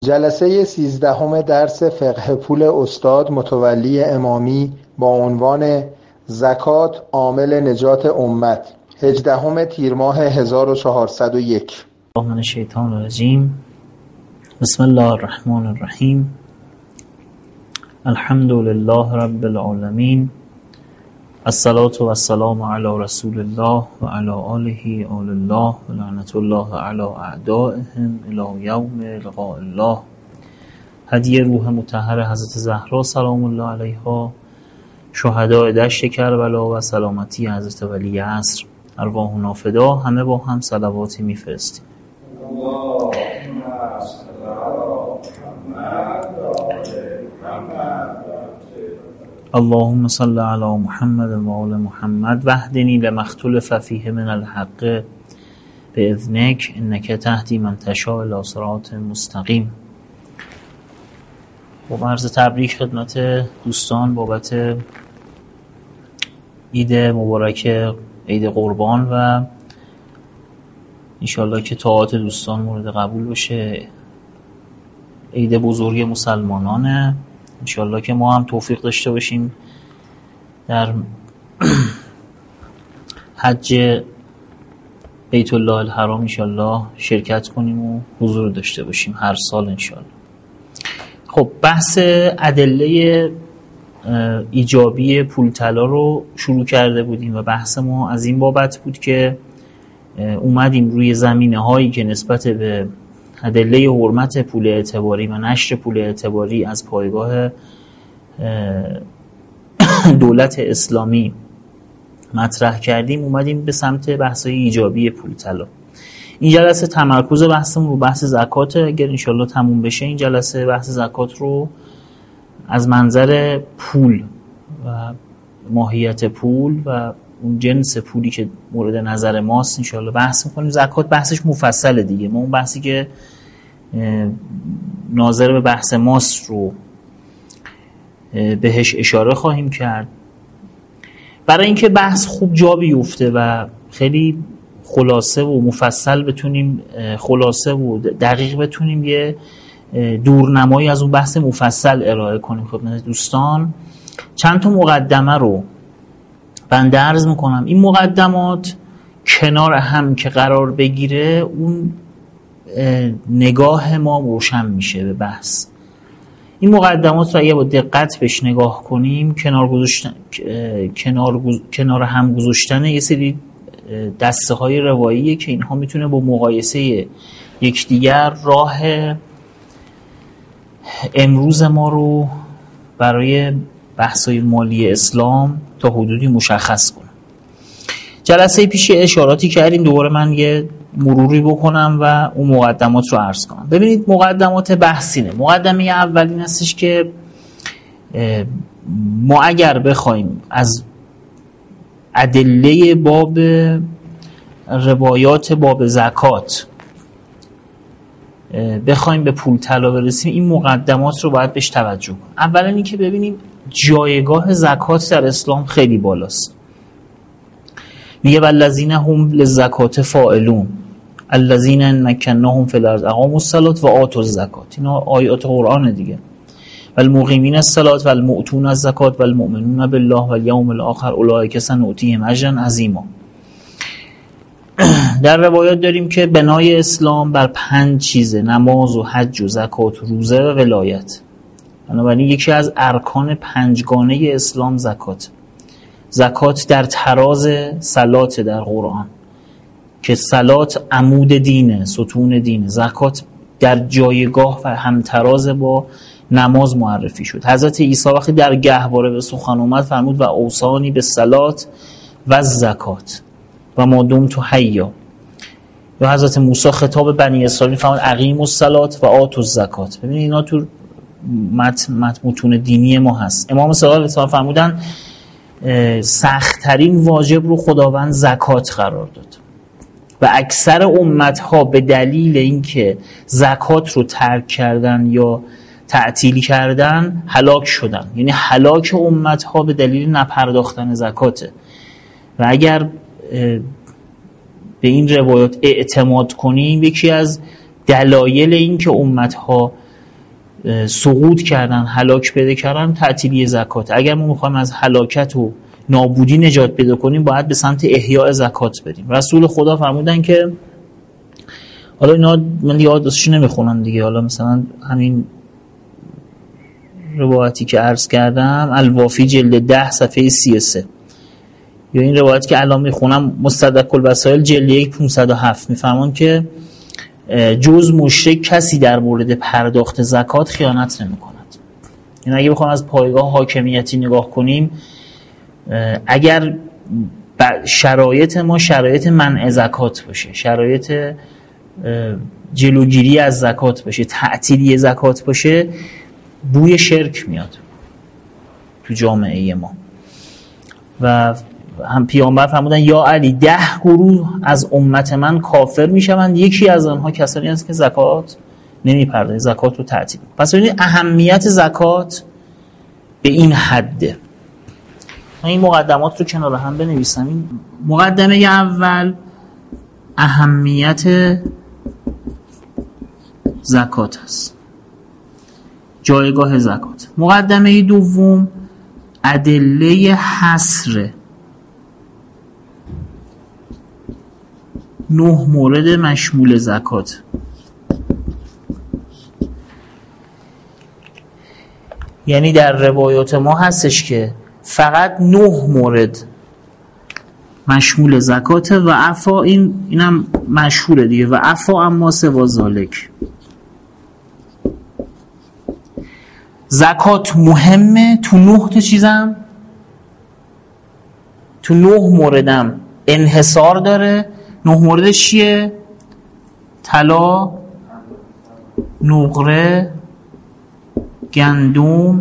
جلسه 13 درس فقه پول استاد متولی امامی با عنوان زکات عامل نجات امت، 18 تیر ماه 1401. من الشیطان الرجیم. بسم الله الرحمن الرحیم. الحمد لله رب العالمین. الصلاة و السلام علی رسول الله و علی آله آل الله و لعنت الله علی اعدائهم الی یوم لقاء الله. هدیه روح مطهر حضرت زهرا سلام الله علیها، شهدای دشت کربلا و سلامتی حضرت ولی عصر، ارواحنا فدا. همه با هم صلواتی میفرستیم. اللهم صل علی محمد و آل محمد واهدنی لما اختلف فیه من الحق باذنک انک تهدی من تشاء الی صراط مستقیم. با عرض تبریک خدمت دوستان بابت عید مبارک عید قربان و انشالله که طاعات دوستان مورد قبول بشه. عید بزرگ مسلمانانه، انشالله که ما هم توفیق داشته باشیم در حج بیت الله الحرام انشالله شرکت کنیم و حضور داشته باشیم هر سال انشالله. خب بحث ادله ایجابی پول طلا رو شروع کرده بودیم و بحث ما از این بابت بود که اومدیم روی زمینه هایی که نسبت به ادله حرمت پول اعتباری و نشر پول اعتباری از پایگاه دولت اسلامی مطرح کردیم، اومدیم به سمت بحث‌های ایجابی پول طلا. این جلسه تمرکز بحثمون رو بحث زکات. اگر انشالله تموم بشه این جلسه بحث زکات رو از منظر پول و ماهیت پول و اون جنس پولی که مورد نظر ماست انشالله بحث میکنیم. زکات بحثش مفصله دیگه، ما اون بحثی که ناظر به بحث ماست رو بهش اشاره خواهیم کرد. برای اینکه بحث خوب جا بیفته و خیلی خلاصه و مفصل بتونیم، خلاصه و دقیق بتونیم یه دورنمایی از اون بحث مفصل ارائه کنیم خدمت دوستان، چند تا مقدمه رو بنده عرض میکنم. این مقدمات کنار هم که قرار بگیره اون نگاه ما روشن میشه به بحث. این مقدمات رو اگه با دقت بهش نگاه کنیم، کنار هم گذاشتن یه سری دسته های رواییه که اینها میتونه با مقایسه یکدیگر راه امروز ما رو برای بحث‌های مالی اسلام تا حدودی مشخص کنه. جلسه پیش اشاراتی کردیم، دوباره من یه مروری بکنم و اون مقدمات رو عرض کنم. ببینید مقدمات بحثینه. مقدمه اول این هستش که ما اگر بخوایم از ادله باب روایات باب زکات بخوایم به پول طلا برسیم، این مقدمات رو باید بهش توجه کنیم. اولا این که ببینیم جایگاه زکات در اسلام خیلی بالاست. میگه والذین هم للزکات فاعلون الذین مکناهم فی الارض اقاموا الصلاة و آتوا الزکات. اینا آیات قرآن دیگه. والمقیمین الصلاة والمؤتون الزکات والمؤمنون بالله والیوم الاخر اولئک سنؤتیهم اجرا عظیما. در روایات داریم که بنای اسلام بر 5 چیزه: نماز و حج و زکات و روزه و ولایت. بنابراین یکی از ارکان 5گانه اسلام زکات. زکات در تراز صلات در قرآن که صلات عمود دینه، ستون دینه. زکات در جایگاه و همتراز با نماز معرفی شد. حضرت عیسی وقتی در گهواره به سخن اومد فرمود و اوصانی به صلات و زکات و ما دمت حیا. یا حضرت موسی خطاب بنی اسرائیل فرمود اقیموا الصلاة و آتوا الزکات. ببینید اینا تو متون دینی ما هست. امام صادق علیه السلام فرمودن سخت‌ترین واجب رو خداوند زکات قرار داد و اکثر امت‌ها به دلیل اینکه زکات رو ترک کردن یا تعطیل کردن هلاک شدن. یعنی هلاک امت‌ها به دلیل نپرداختن زکاته. و اگر به این روایات اعتماد کنیم، یکی از دلایل این که امت‌ها سقوط کردن، هلاک پیدا کردن، تعطیلی زکات. اگر ما میخوایم از هلاکت و نابودی نجات پیدا کنیم باید به سمت احیاء زکات بریم. رسول خدا فرمودن که حالا اینا من یادش نمیخونم دیگه، حالا مثلا همین روایتی که عرض کردم الوافی جلد 10 صفحه 33 یا این روایتی که الان میخونم مستدرک الوسائل جلد 1 507 میفرمان که جز مشرک کسی در مورد پرداخت زکات خیانت نمی کند. این اگه بخوام از پایگاه حاکمیتی نگاه کنیم، اگر شرایط ما شرایط منع زکات باشه، شرایط جلوگیری از زکات باشه، تعطیلی زکات باشه، بوی شرک میاد تو جامعه ما. و هم پیامبر فرمودن یا علی 10 گروه از امت من کافر میشوند، یکی از آنها کسانی است که زکات نمیپرده، زکات رو تعطیل. پس ببینید اهمیت زکات به این حده. من این مقدمات رو کنار هم بنویسم. این مقدمه اول اهمیت زکات است، جایگاه زکات. مقدمه دوم ادله حصر 9 مورد مشمول زکات. یعنی در روایات ما هستش که فقط 9 مورد مشمول زکاته و عفا اینم مشهوره دیگه، و عفا اما سوا ذالک. زکات مهمه تو 9 تا چیزم، تو 9 موردم انحصار داره. 9 موردش چیه؟ طلا، نقره، گندم،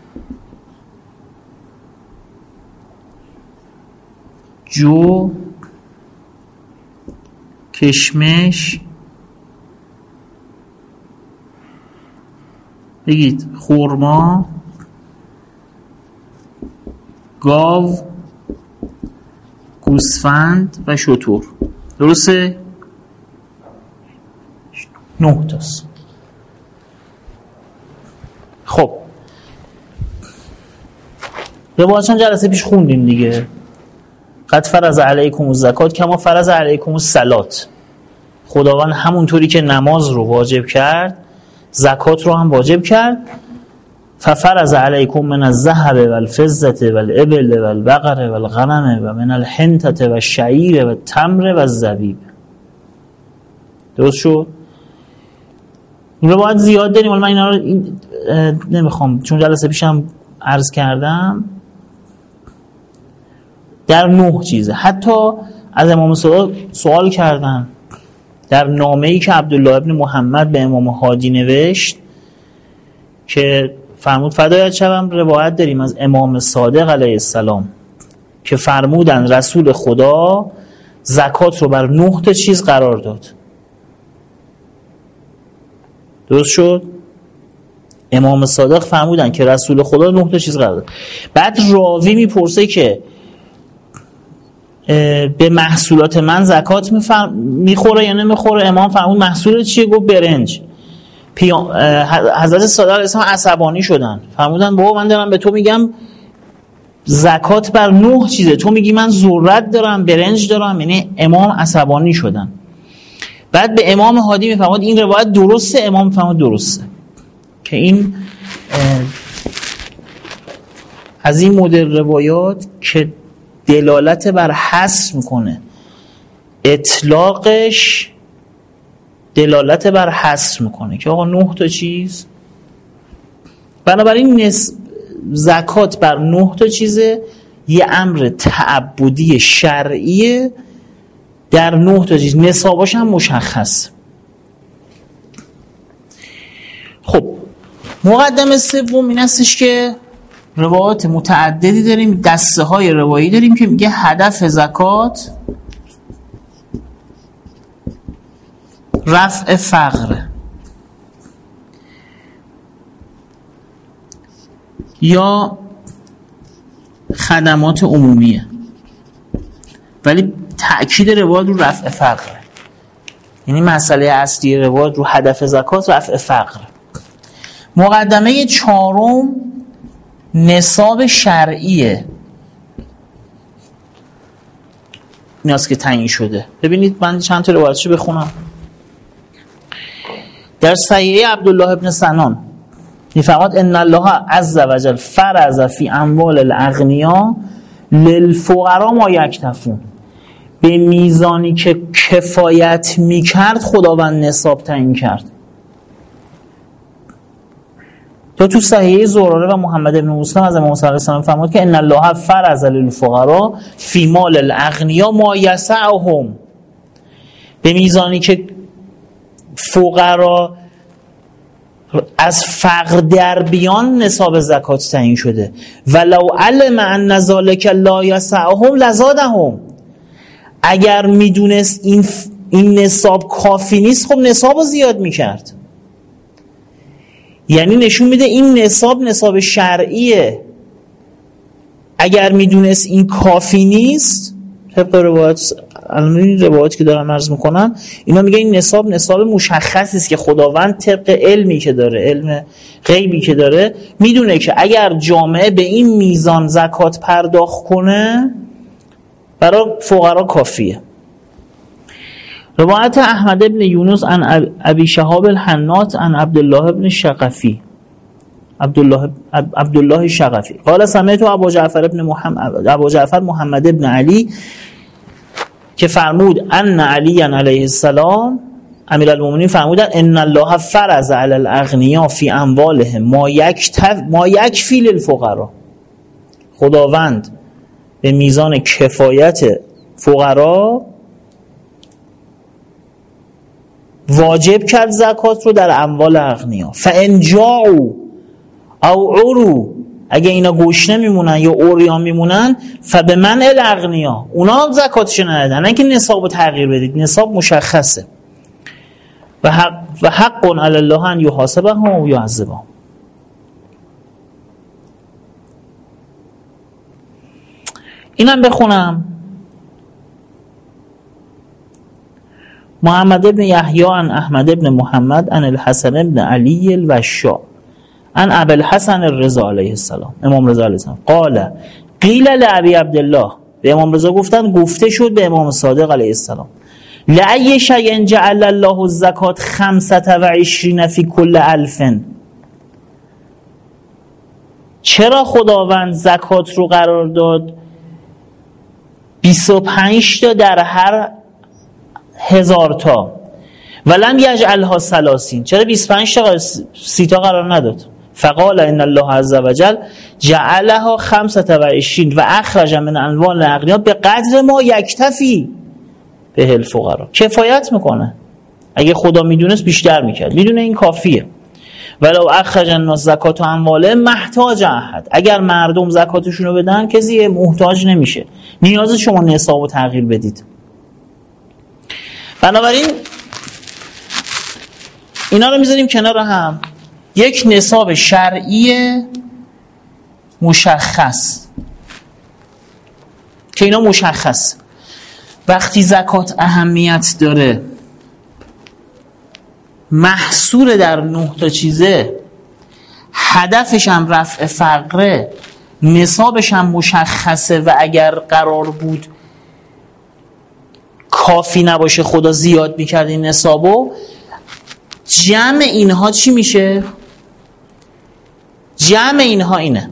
جو، کشمش، بگید خرما، گاو، گوسفند و شتر. درسته؟ 9 تاست. خب روایتشان جلسه پیش خوندیم دیگه، قد فرض علیکم الزکات کما فرض علیکم الصلات. خداوند همونطوری که نماز رو واجب کرد زکات رو هم واجب کرد. ففرض علیکم من الذهب والفضة والابل والبقر والغنم و من الحنطة والشعیر والتمر والزبیب. درست شد؟ این رو باید زیاد داریم، ولی من اینا رو نمیخوام چون جلسه پیشم عرض کردم در 9 چیزه. حتی از امام صادق سوال کردن در نامه‌ای که عبدالله ابن محمد به امام هادی نوشت که فرمود فدایت شوم، روایت داریم از امام صادق علیه السلام که فرمودن رسول خدا زکات رو بر 9 تا چیز قرار داد. درست شد؟ امام صادق فرمودن که رسول خدا 9 تا چیز قرار داد. بعد راوی میپرسه که به محصولات من زکات میخوره یا نمیخوره؟ امام فرمود محصول چیه؟ گفت برنج. حضرت صادق علیه السلام عصبانی شدن، فرمودن بابا من دارم به تو میگم زکات بر 9 چیزه، تو میگی من ذرت دارم، برنج دارم. یعنی امام عصبانی شدن. بعد به امام هادی میفرماد این روایت درسته؟ امام میفرماد درسته. که این از این مدل روایات که دلالت بر حصر میکنه، اطلاقش دلالت بر حصر میکنه که آقا 9 تا چیز. بنابراین زکات بر 9 تا چیزه، یه امر تعبدی شرعیه در 9 تا چیز، نصاباش هم مشخص. خب مقدمه سوم این هستش که روایات متعددی داریم، دسته های روایی داریم که میگه هدف زکات رفع فقر یا خدمات عمومیه، ولی تأکید روایت رو رفع فقر. یعنی مسئله اصلی روایت رو هدف زکات رفع فقر. مقدمه چهارم نصاب شرعیه، ایناست که تعیین شده. ببینید من چند تا روایتشو بخونم. در صحیحه عبدالله ابن سنان میفرماد ان الله عز وجل فرض فی اموال الاغنیا للفقراء ما یکتفون، به میزانی که کفایت میکرد خداوند نصاب تعیین کرد. تو صحیحه زراره و محمد ابن مسلم از امام صلی الله علیه و آله فرمود که ان الله فرض للفقراء فی مال الاغنیا ما یسعهم، به میزانی که فقرا از فقر در بیان نصاب زکات تعیین شده. ولو علم ان ذلک لا یسعهم لزادهم، اگر میدونست این نصاب کافی نیست خب نصاب رو زیاد میکرد. یعنی نشون میده این نصاب شرعیه. اگر میدونست این کافی نیست، طبق روایات که دارم عرض میکنم، اینا میگه این نصاب مشخصی است که خداوند طبق علمی که داره، علم غیبی که داره، میدونه که اگر جامعه به این میزان زکات پرداخت کنه برای فقرا کافیه. روایت احمد ابن یونس عن ابی شهاب الحنات عن عبدالله ابن شقفی، عبدالله شقفی قال سمعت ابو جعفر محمد ابن علی که فرمود ان علی علیه السلام امیرالمومنین فرمودن ان الله فرض علی الاغنیاء فی اموالهم ما یکفی للفقراء، خداوند به میزان کفایت فقرا واجب کرد زکات رو در اموال اغنیا. فان جاعوا او عروا، اگه اینا گشنه میمونن یا عریان میمونن، فبمنع الاغنیا، اونا زکاتش ندادن، نه که نصاب رو تغییر بدید، نصاب مشخصه. و حق علی الله ان یحاسبهم و یعذبهم. اینم بخونم. محمد ابن یحیی عن احمد ابن محمد عن الحسن ابن علی الوشاء عن ابی الحسن الرضا علیه السلام، امام رضا علیه السلام قال قیل لابی عبدالله، به امام رضا گفته شد به امام صادق علیه السلام، لأی شیء جعل الله الزکات 25 فی کل 1000، چرا خداوند زکات رو قرار داد 25 تا در هر 1000 تا، ولم یجعلها 30، چرا 25 تا 30 تا قرار نداد؟ فقال ان الله عز وجل جعلها 25 و اخرج من اموال الاغنیاء به قدر ما یکتفی به الفقراء، کفایت میکنه. اگه خدا میدونست بیشتر میکرد، میدونه این کافیه. ولو اخرج الناس زکات اموالهم محتاج احد، اگر مردم زکاتشون رو بدن کسی محتاج نمیشه، نیاز شما نصاب رو تغییر بدید. بنابراین اینا رو میذاریم کنار هم. یک نصاب شرعی مشخص که اینا مشخص، وقتی زکات اهمیت داره، محصور در 9 تا چیزه، هدفش هم رفع فقره، نصابش هم مشخصه و اگر قرار بود کافی نباشه خدا زیاد میکرد این نصابو، جمع اینها چی میشه؟ جمع اینها اینه: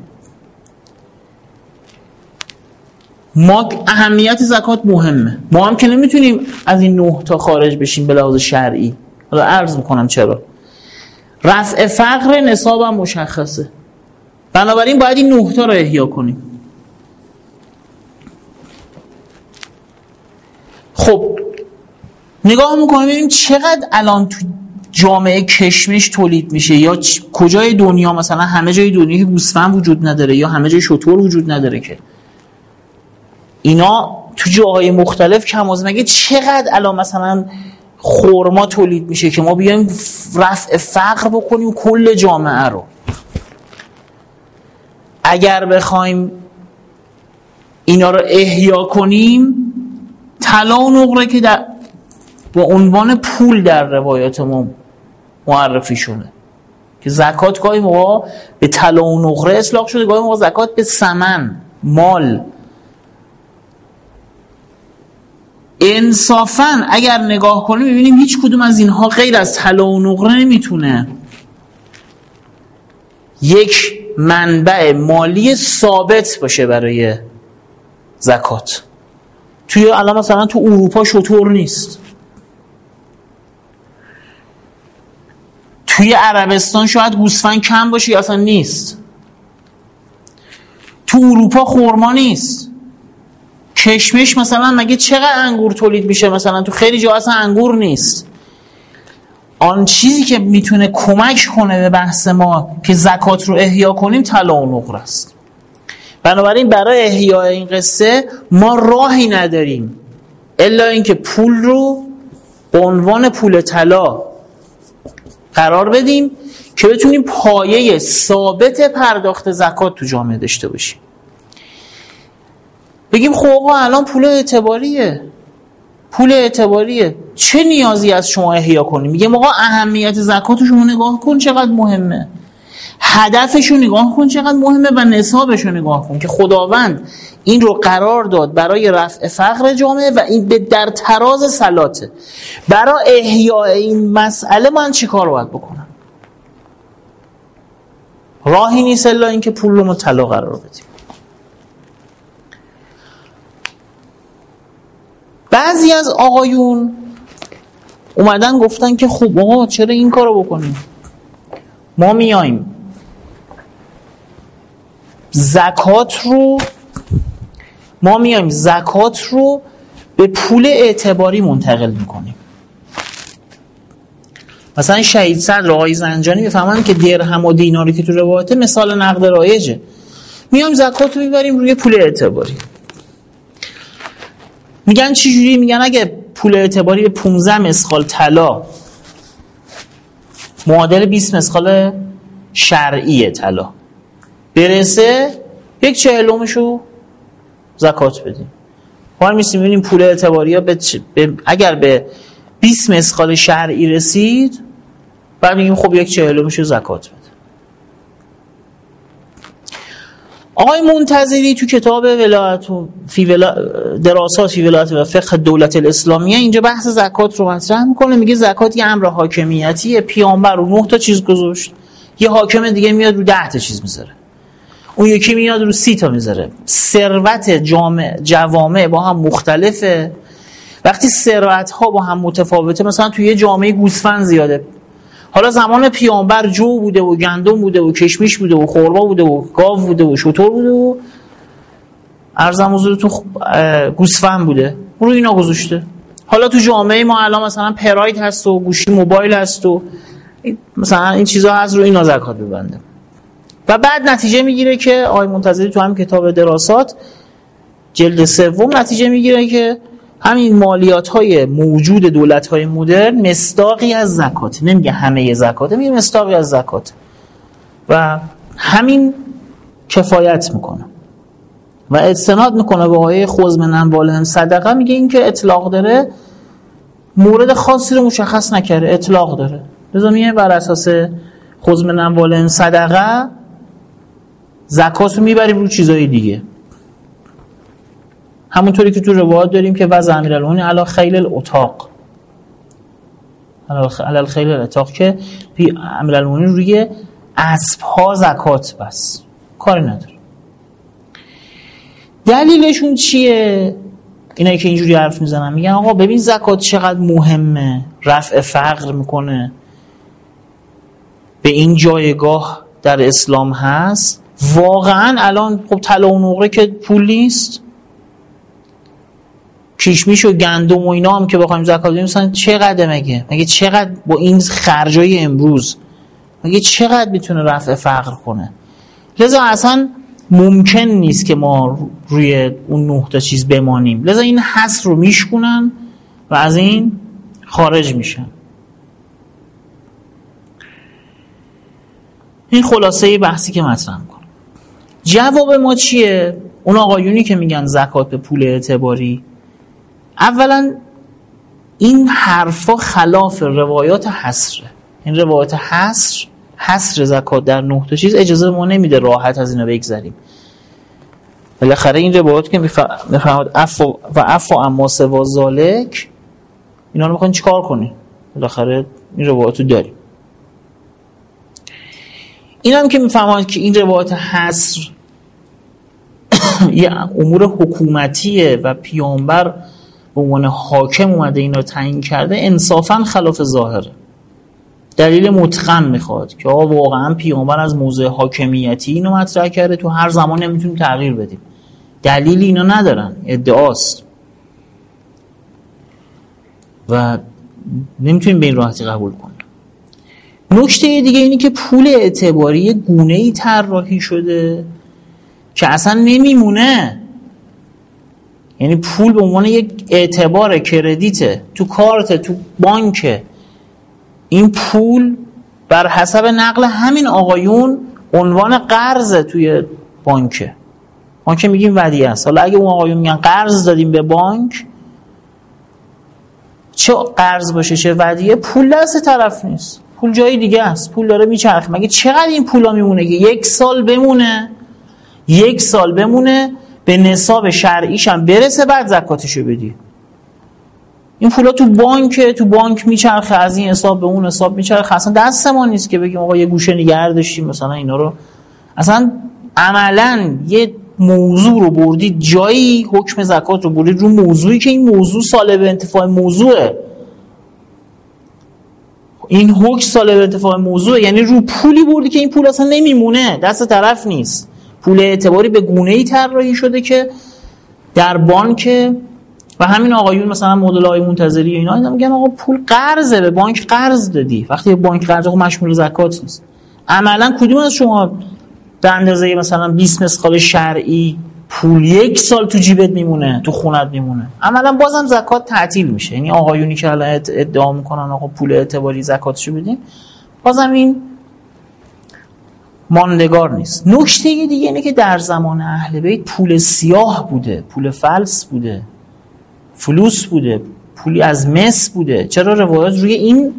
ما اهمیت زکات مهمه، ما هم که نمیتونیم از این 9 تا خارج بشیم به لحاظ شرعی. حالا عرض میکنم چرا. رفع فقر نصاب هم مشخصه، بنابراین باید این 9 تا رو احیا کنیم. خب نگاه میکنیم ببینیم چقدر الان تو جامعه کشمش تولید میشه، یا کجای دنیا، مثلا همه جای دنیا که گوسفند وجود نداره یا همه جای شتر وجود نداره، که اینا تو جاهای مختلف کم از مگه چقدر الان مثلا خرما تولید میشه که ما بیایم رفع فقر بکنیم کل جامعه رو. اگر بخوایم اینا رو احیا کنیم، طلا و نقره که با عنوان پول در روایات ما معرفی شده، که زکات گاهی موقع به طلا و نقره اطلاق شده، گاهی موقع زکات به ثمن، مال. انصافاً اگر نگاه کنیم می‌بینیم هیچ کدوم از اینها غیر از طلا و نقره نمیتونه یک منبع مالی ثابت باشه برای زکات. الان مثلا تو اروپا شتر نیست، توی عربستان شاید گوسفند کم باشه یا اصلا نیست، تو اروپا خرما نیست، کشمش مثلا مگه چقدر انگور تولید میشه، مثلا تو خیلی جا اصلا انگور نیست. آن چیزی که میتونه کمک کنه به بحث ما که زکات رو احیا کنیم طلا و نقره است. بنابراین برای احیاء این قصه ما راهی نداریم الا اینکه پول رو به عنوان پول طلا قرار بدیم که بتونیم پایه ثابت پرداخت زکات تو جامعه داشته باشیم. بگیم خب آقا الان پول اعتباریه، چه نیازی از شما احیا کنیم؟ میگم آقا اهمیت زکات رو شما نگاه کن چقدر مهمه، هدفش رو نگاه کن چقدر مهمه و نصابش رو نگاه کن که خداوند این رو قرار داد برای رفع فقر جامعه و این در تراز صلاته. برای احیاء این مسئله من چی کار باید بکنم؟ راهی نیست الا اینکه پول رو طلا قرار بدیم. بعضی از آقایون اومدن گفتن که خب آقا چرا این کارو بکنیم؟ ما میایم زکات رو به پول اعتباری منتقل میکنیم. مثلا شهید صدر آقای زنجانی میفهمن که درهم و دیناری که تو روایته مثال نقد رایجه، میایم زکات رو میبریم روی پول اعتباری. میگن چی جوری؟ میگن اگه پول اعتباری به 15 مسخال طلا معادل 20 مسخال شرعی طلا برسه، 1/40 رو زکات بدیم. ما می‌بینیم پول اعتباری ها اگر به 20 مسخال شرعی رسید بعد میگیم خب 1/40 رو زکات بده. آقای منتظری تو کتاب دراسات فی ولایت و فقه دولت الاسلامیه اینجا بحث زکات رو مطرح میکنه. میگه زکات یه امر حاکمیتیه، پیامبر رو 9 تا چیز گذاشت، یه حاکم دیگه میاد رو 10 تا چیز میذاره، اون یکی میاد رو 30 تا میذاره. ثروت جوامع با هم مختلفه. وقتی ثروت ها با هم متفاوته، مثلا توی یه جامعه گوسفند زیاده، حالا زمان پیامبر جو بوده و گندم بوده و کشمش بوده و خرما بوده و گاو بوده و شتر بوده و ارزم حضورتون گوسفند بوده، رو اینا گذاشته. حالا تو جامعه ما الان مثلا پراید هست و گوشی موبایل هست و مثلا این چیزا هست، رو اینا زکات ببنده. و بعد نتیجه میگیره که آقای منتظری تو هم کتاب دراسات جلد 3 نتیجه میگیره که همین مالیات‌های موجود دولت‌های مدرن مصداقی از زکات، نمیگه همه زکات، میگه مصداقی از زکات و همین کفایت میکنه و استناد میکنه به آیه خذ من اموالهم صدقه. میگه این که اطلاق داره، مورد خاصی رو مشخص نکرده، اطلاق داره، لذا میگه بر اساس خذ من اموالهم صدقه زکات رو میبریم رو چیزای دیگه. همونطوری که تو روایات داریم که وضع امیرالمومنین علی خیل الاتاق، علی خیل الاتاق، که امیرالمومنین روی اسب‌ها زکات بس، کاری نداره. دلیلشون چیه؟ اینایی که اینجوری حرف میزنن میگن آقا ببین زکات چقدر مهمه، رفع فقر میکنه، به این جایگاه در اسلام هست. واقعا الان خب طلا و نقره که پول نیست، کشمش و گندم و اینا هم که بخوایم زکات بدیم مثلا چقدر مگه چقدر با این خرجای امروز مگه چقدر میتونه رفع فقر کنه؟ لذا اصلا ممکن نیست که ما روی اون 9 تا چیز بمانیم. لذا این حصر رو میشکنن و از این خارج میشن. این خلاصه بحثی که مطرح میکنم. جواب ما چیه؟ اون آقایونی که میگن زکات به پول اعتباری، اولا این حرفا خلاف روایات حصره. این روایات حصر زکات در 9 تا چیز اجازه ما نمیده راحت از اینا بگذریم. بالاخره این روایات که میفرماد عفو اما سوا ذالک، اینا رو میخواین چیکار کنی؟ بالاخره این روایات رو داریم. این هم که میفرماد که این روایات حصر یه امور حکومتیه و پیامبر به عنوان حاکم اومده اینا رو تعیین کرده، انصافاً خلاف ظاهره. دلیل متقن میخواد که آقا واقعاً پیامبر از موضع حاکمیتی اینو مطرح کرده، تو هر زمان نمیتونیم تغییر بدیم. دلیلی اینا ندارن، ادعاست و نمیتونیم به این راحتی قبول کنیم. نکته دیگه اینی که پول اعتباری گونه‌ای طراحی شده که اصلا نمیمونه. یعنی پول به عنوان یک اعتبار کردیته، تو کارت، تو بانک. این پول بر حسب نقل همین آقایون عنوان قرضه توی بانک. ما که میگیم ودیعه است. حالا اگه اون آقایون میگن قرض دادیم به بانک، چه قرض باشه چه ودیعه، پول دست طرف نیست، پول جای دیگه است، پول داره میچرخه. مگه چقدر این پولا میمونه که 1 سال بمونه، 1 سال بمونه به نصاب شرعیش هم برسه بعد زکاتشو بدی؟ این پولا تو بانک میچرخه، از این حساب به اون حساب میچرخه. اصلا دست ما نیست که بگیم آقا یه گوشه نگه داشتیم مثلا اینا رو. اصلا عملاً یه موضوع رو بردید جایی، حکم زکات رو بردید رو موضوعی که این موضوع سالب انتفاع موضوعه. این حکم سالب انتفاع موضوعه، یعنی رو پولی بردی که این پول اصلا نمیمونه، دست طرف نیست. پول اعتباری به گونه‌ای طراحی شده که در بانک و همین آقایون مثلا مدل های منتظری اینا میگن آقا پول قرضه، به بانک قرض دادی. وقتی به بانک قرض آقا مشمول زکات نیست. عملاً کدوم از شما به اندازه مثلا 20 مسقال شرعی پول 1 سال تو جیبت میمونه، تو خونت میمونه؟ عملاً بازم زکات تعطیل میشه. یعنی آقایونی که الان ادعا میکنن آقا پول اعتباری زکاتشو بدیم، بازم این ماندگار نیست. نکته دیگه اینه که در زمان اهل بیت پول سیاه بوده، پول فلس بوده، فلوس بوده، پولی از مس بوده. چرا روایات روی این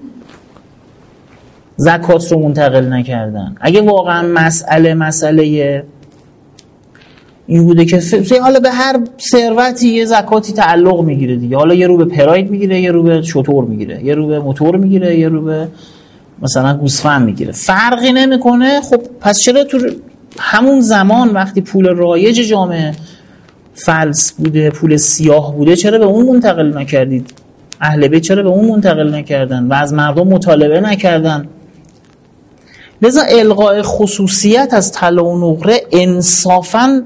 زکات رو منتقل نکردن؟ اگه واقعا مسئله این بوده که حالا به هر ثروتی یه زکاتی تعلق میگیره دیگه، حالا یه رو به پراید میگیره، یه رو به شتر میگیره، یه رو به موتور میگیره، یه رو به مثلا گوسفند میگیره، فرقی نمیکنه. خب پس چرا تو همون زمان وقتی پول رایج جامعه فلس بوده، پول سیاه بوده، چرا به اون منتقل نکردید؟ اهل بیت چرا به اون منتقل نکردن و از مردم مطالبه نکردن؟ لذا الغاء خصوصیت از طلا و نقره انصافاً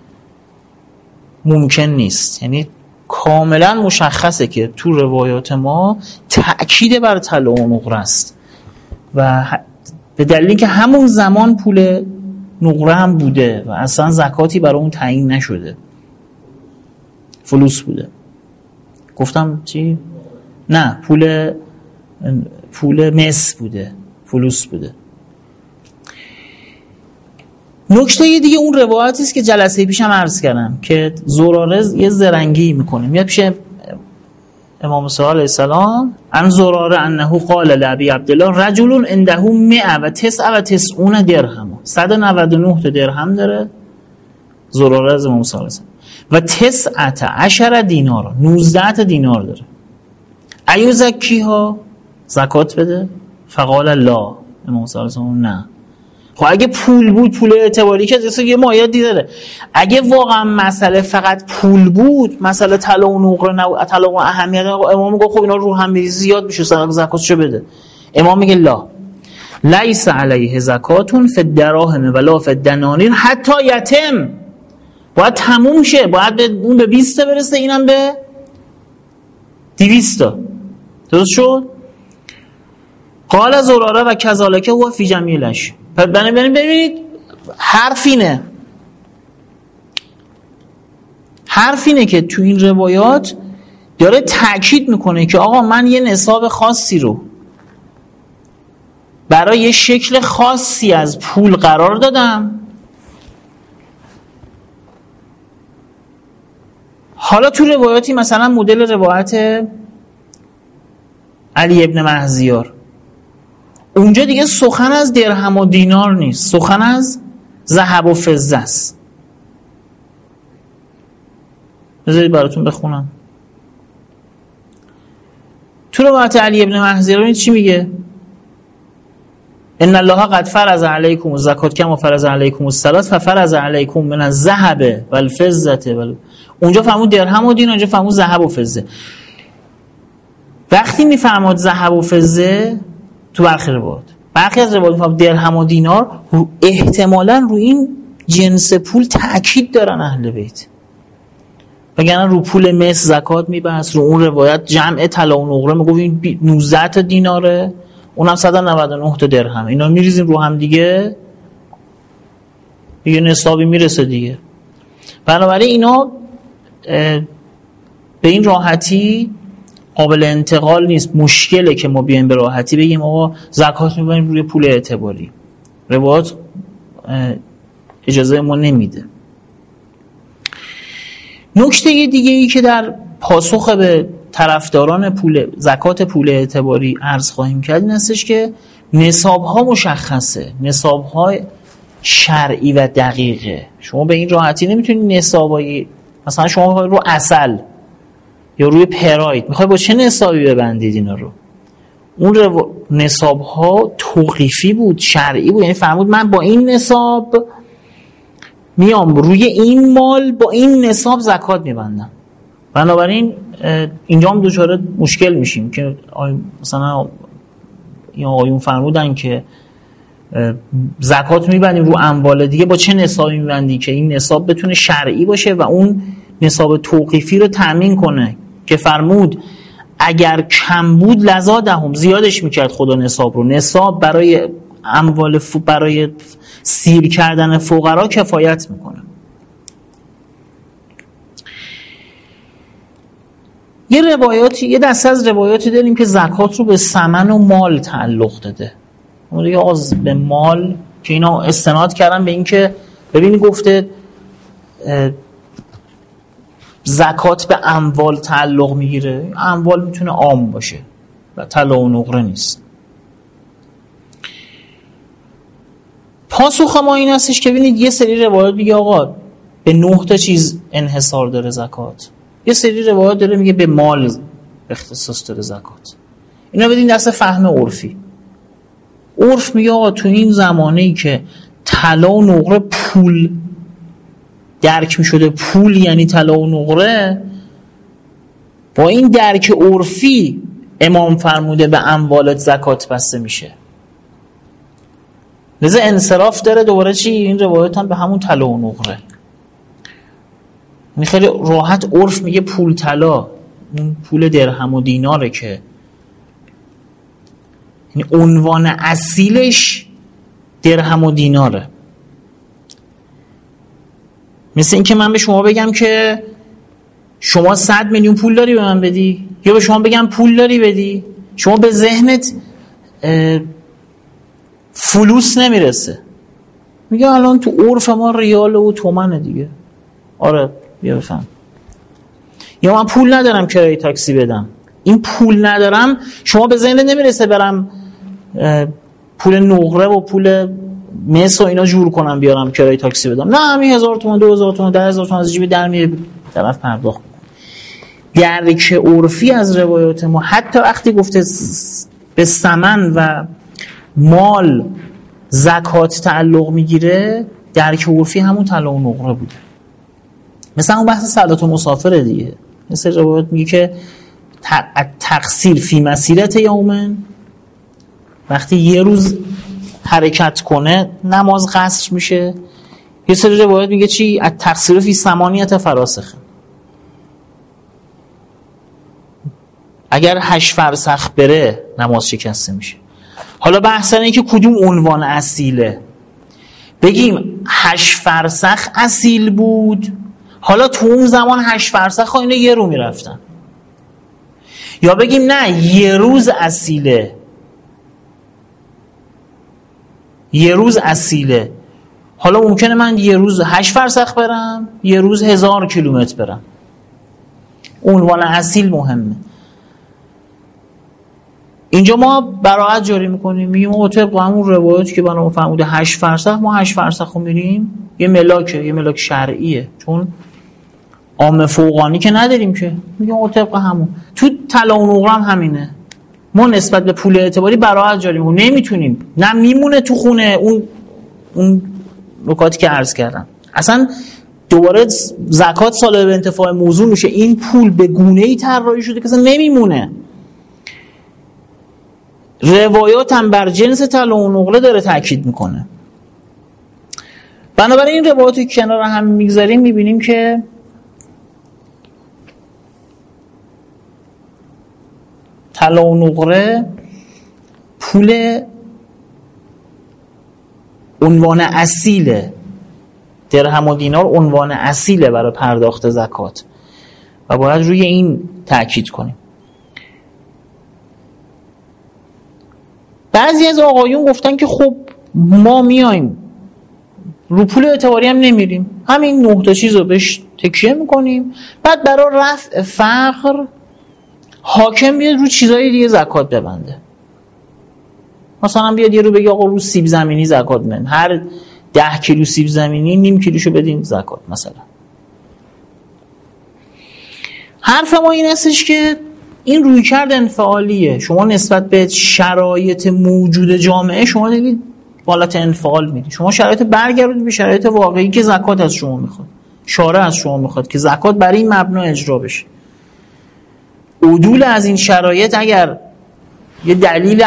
ممکن نیست. یعنی کاملا مشخصه که تو روایات ما تأکید بر طلا و نقره است و به دلیلی که همون زمان پول نقره هم بوده و اصلا زکاتی برای اون تعیین نشده، فلوس بوده. گفتم چی؟ نه، پول مس بوده، فلوس بوده. نکته دیگه اون روایتی است که جلسه پیشم عرض کردم که زراره یه زرنگی میکنه، میاد پیش امام صلی الله علیه السلام، ان زراره انه قال لابی عبدالله رجل عنده 199 درهم، 199 تا درهم داره زراره از امام صلی الله علیه و 19 دینار، 19 تا دینار داره. ایو زکیها، زکات بده؟ فقال لا، امام صلی الله علیه نه. خب اگه پول بود، پول اعتباری که اصلا یه مایه داره. اگه واقعا مسئله فقط پول بود، مسئله طلا و نقره نه، طلا و اهمیت، امام میگه خب اینا رو هم میریزی زیاد میشه، زکاتشو بده. امام میگه لا، لیس علیه زکاتون فی الدراهم ولا فی الدنانیر حتی یتم، باید تموم شه، باید اون به 20 برسه، اینم به 200. درست شد؟ قال زراره و کذالک هو فی جمیع الاشیاء. ببینید حرف اینه که تو این روایات داره تأکید میکنه که آقا من یه نصاب خاصی رو برای یه شکل خاصی از پول قرار دادم، حالا تو روایاتی مثلا مدل روایت علی ابن مهزیار، اونجا دیگه سخن از درهم و دینار نیست، سخن از ذهب و فضه است. بذارید براتون بخونم. تو روایت علی ابن محذورانی چی میگه؟ ان الله قد فرض علیکم الزکات کما فرض علیکم الصلاه ففرض علیکم من الذهب والفضه اونجا فرمود درهم و دینار، اونجا فرمود ذهب و فضه. وقتی میفرماد ذهب و فضه تو برخی روایات، برخی از روایات میفرماد درهم و دینار، احتمالاً رو این جنس پول تأکید دارن اهل بیت، وگرنه رو پول مس زکات میبست. رو اون روایت جمع طلا و نقره میگفت این 19 تا دیناره، اونم 199 تا درهم، اینا میریزیم رو هم دیگه نصابی میرسه دیگه. بنابراین اینا به این راحتی قابل انتقال نیست. مشکله که ما بیایم به راحتی بگیم آقا زکات میبریم روی پول اعتباری، روایات اجازه ما نمیده. نکته دیگه ای که در پاسخ به طرفداران زکات پول اعتباری عرض خواهیم کرد این هستش که نصاب‌ها مشخصه، نصاب‌ها شرعی و دقیقه. شما به این راحتی نمیتونید نصابایی، مثلا شما میخواید رو عسل یا روی پراید میخواید با چه نصابی ببندید اینا رو؟ اون نصاب‌ها توقیفی بود، شرعی بود، یعنی فرمود من با این نصاب میام روی این مال با این نصاب زکات میبندم. بنابراین اینجا هم دوچاره مشکل میشیم که مثلا یا آقایون فرمودن که زکات میبندیم رو اموال دیگه، با چه نصابی میبندی که این نصاب بتونه شرعی باشه و اون نصاب توقیفی رو تأمین کنه که فرمود اگر کم بود لزادهم، زیادش میکرد خدا نصاب رو. نصاب برای اموال برای سیر کردن فقرا کفایت میکنه. یه دسته از روایاتی داریم که زکات رو به ثمن و مال تعلق داده. اون دیگه به مال که اینا استناد کردن به این که ببینی گفته زکات به اموال تعلق میگیره، اموال میتونه عام باشه و طلا و نقره نیست. پاسخ ما این هستش که ببینید یه سری روایات میگه آقا به 9 تا چیز انحصار داره زکات، یه سری روایات داره میگه به مال اختصاص داره زکات. اینا بدین دست فهم عرفی. عرف میگه آقا تو این زمانه‌ای که طلا و نقره پول درک میشده، پول یعنی طلا و نقره، با این درک عرفی امام فرموده به اموالت زکات بسته میشه. لذا انصراف داره دوباره چی؟ این روایت هم به همون طلا و نقره. یعنی خیلی راحت عرف میگه پول طلا، اون پول درهم و دیناره که یعنی عنوان اصیلش درهم و دیناره. مثل این که من به شما بگم که شما 100 میلیون پول داری به من بدی، یا به شما بگم پول داری بدی، شما به ذهنت فلوس نمیرسه، میگه الان تو عرف ما ریال و تومنه دیگه. آره بیا بفهم. یا من پول ندارم کرایه تاکسی بدم، این پول ندارم، شما به ذهنت نمیرسه برم پول نقره و پول مس و اینا جور کنم بیارم کرایه تاکسی بدم. نه، همین 1000 تومان 2000 تومان 10000 تومان از جیب در میره طرف پرداخت. درک عرفی از روایات ما حتی وقتی گفته به ثمن و مال زکات تعلق میگیره، درک عرفی همون طلا و نقره بوده. مثلا اون بحث صلات و مسافره دیگه. مثل روایات میگه که تقصیر فی مسیرت یومن، وقتی یه روز حرکت کنه نماز قصر میشه. یه سری روایات میگه چی؟ التقصیر فی ثمانیت فراسخ، اگر 8 فرسخ بره نماز شکسته میشه. حالا بحث اینه که کدوم عنوان اصیله. بگیم 8 فرسخ اصیل بود، حالا تو اون زمان 8 فرسخ ها اینا یه رو میرفتن، یا بگیم نه یه روز اصیله، یه روز اصیله. حالا ممکنه من یه روز 8 فرسخ برم، یه روز 1000 کیلومتر برم. عنوان اصیل مهمه. اینجا ما براعت جاری میکنیم، میگیم ما طبق همون روایاتی که برام فرموده 8 فرسخ، ما 8 فرسخ رو میریم، یه ملاک شرعیه، چون عام فوقانی که نداریم که، میگیم ما طبق همون. تو طلا و نقره هم همینه، ما نسبت به پول اعتباری براعت جاری میکنیم، نمیتونیم، نه میمونه تو خونه اون نکاتی که عرض کردم. اصلا دوباره زکات صالح به انتفاع موضوع میشه، این پول به گونه‌ای طراحی شده که اصلا نمیمونه. روایات هم بر جنس طلا و نقره داره تاکید میکنه. بنابراین این روایاتی که کنار هم میگذاریم میبینیم که طلا و نقره پول عنوان اصیله، درهم و دینار عنوان اصیله برای پرداخت زکات و باید روی این تاکید کنیم. بعضی از آقایون گفتن که خب ما میایم رو پول اعتباری هم نمیریم، همین 9 تا چیز رو بهش تکیه میکنیم، بعد برای رفع فقر حاکم بیاد رو چیزای دیگه زکات ببنده. مثلا بیاد یه رو بگه آقا رو سیب زمینی زکات بدین، هر 10 کیلو سیب زمینی نیم کیلوشو بدین زکات مثلا. حرف ما این هستش که این رویکرد انفعالیه، شما نسبت به شرایط موجود جامعه شما دیگه بالات انفعال میدی، شما شرایط برگردید به شرایط واقعی که زکات از شما میخواد، شارع از شما میخواد که زکات برای این مبنا اجرا بشه. عدول از این شرایط اگر یه دلیل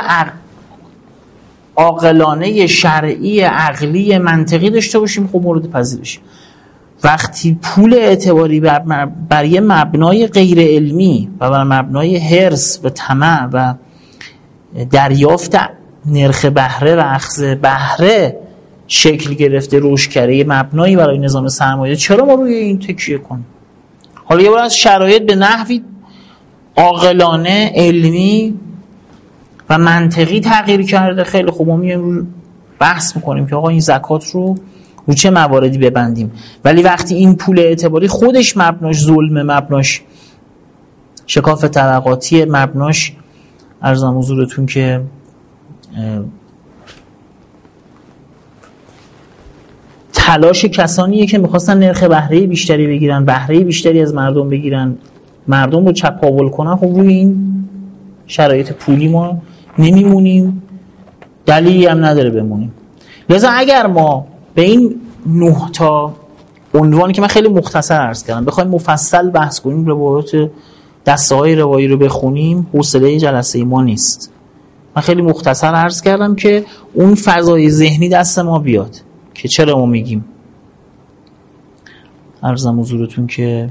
عاقلانه شرعی عقلی منطقی داشته باشیم خب مورد پذیرش. وقتی پول اعتباری بر یه مبنای غیر علمی و بر مبنای حرص و طمع و دریافت نرخ بهره و اخذ بهره شکل گرفته، رشد کرده، یه مبنایی برای نظام سرمایه، چرا ما روی این تکیه کنیم؟ حالا یه بار از شرایط به نحوی عاقلانه علمی و منطقی تغییر کرده، خیلی خوب ما میایم رو بحث میکنیم که آقا این زکات رو چه مواردی ببندیم. ولی وقتی این پول اعتباری خودش مبناش ظلم، مبناش شکاف طبقاتی، مبناش عرضم حضورتون که تلاش کسانیه که میخواستن نرخ بهره بیشتری بگیرن، بهره بیشتری از مردم بگیرن، مردم رو چپاول کنن، خب روی این شرایط پولی ما نمیمونیم، دلیلی هم نداره بمونیم. لذا اگر ما به این 9 تا عنوانی که من خیلی مختصر عرض کردم بخوایم مفصل بحث کنیم، روایات دسته‌های روایی رو بخونیم، حوصله جلسه ما نیست. من خیلی مختصر عرض کردم که اون فضای ذهنی دست ما بیاد که چرا ما میگیم. عرضم حضورتون که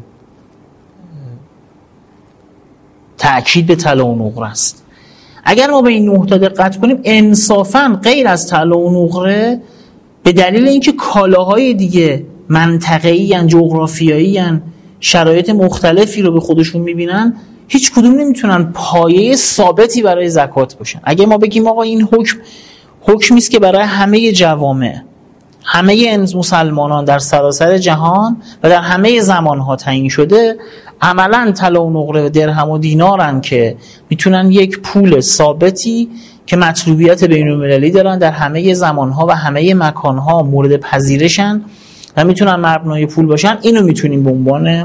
تأکید به طلا و نقره است. اگر ما به این 9 تا دقت کنیم انصافاً غیر از طلا و نقره به دلیل اینکه کالاهای دیگه منطقه‌ای ان، جغرافیایی ان، شرایط مختلفی رو به خودشون میبینن، هیچ کدوم نمیتونن پایه ثابتی برای زکات باشن. اگه ما بگیم آقا این حکمی است که برای همه جوامع، همه مسلمانان در سراسر جهان و در همه زمانها تعیین شده، عملاً طلا و نقره و درهم و دینارن که میتونن یک پول ثابتی که مطلوبیت بین‌المللی دارن در همه زمانها و همه مکانها مورد پذیرشن و میتونن مبنای پول باشن، اینو میتونیم به عنوان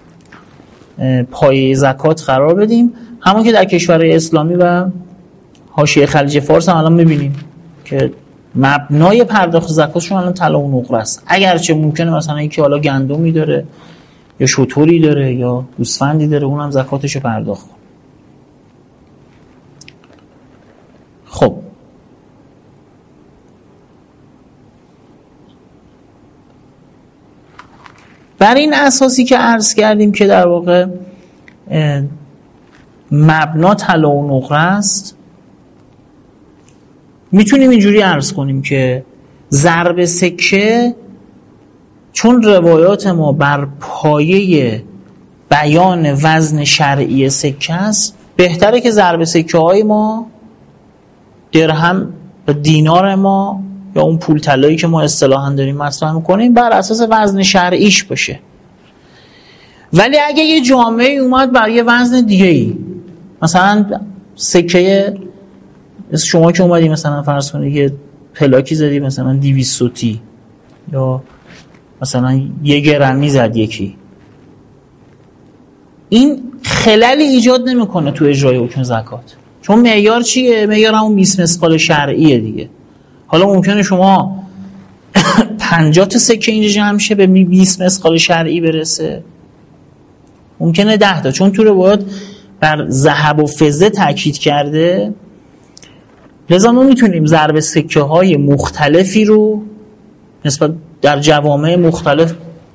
پایه زکات قرار بدیم. همون که در کشورهای اسلامی و حاشیه خلیج فارس هم الان میبینیم که مبنای پرداخت زکاتشون الان طلا و نقره است. اگرچه ممکنه مثلا یکی حالا گندمی داره یا شتری داره یا گوسفندی داره، اونم زکاتشو پرداخت کنه. خب بر این اساسی که عرض کردیم که در واقع مبنا طلا و نقره است، میتونیم اینجوری عرض کنیم که ضرب سکه، چون روایات ما بر پایه بیان وزن شرعی سکه است، بهتره که ضرب سکه های ما، درهم و دینار ما یا اون پول طلایی که ما اصطلاحاً داریم مطرح می‌کنیم بر اساس وزن شرعیش باشه. ولی اگه یه جامعه اومد بر یه وزن دیگه‌ای، مثلا سکه مثل شما که اومدی مثلا فرض کنید یه پلاکی زدی مثلا 200 تی یا مثلا 1 گرمی زد یکی، این خللی ایجاد نمیکنه تو اجرای حکم زکات، چون معیار چیه؟ معیار همون 20 مثقال شرعیه دیگه. حالا ممکنه شما 50 تا سکه اینجا جمع شه به 20 مثقال شرعی برسه، ممکنه 10 تا، چون تو روایات بر ذهب و فضه تاکید کرده، لذا ما میتونیم ضرب سکه های مختلفی رو نسبت در جوامع مختلف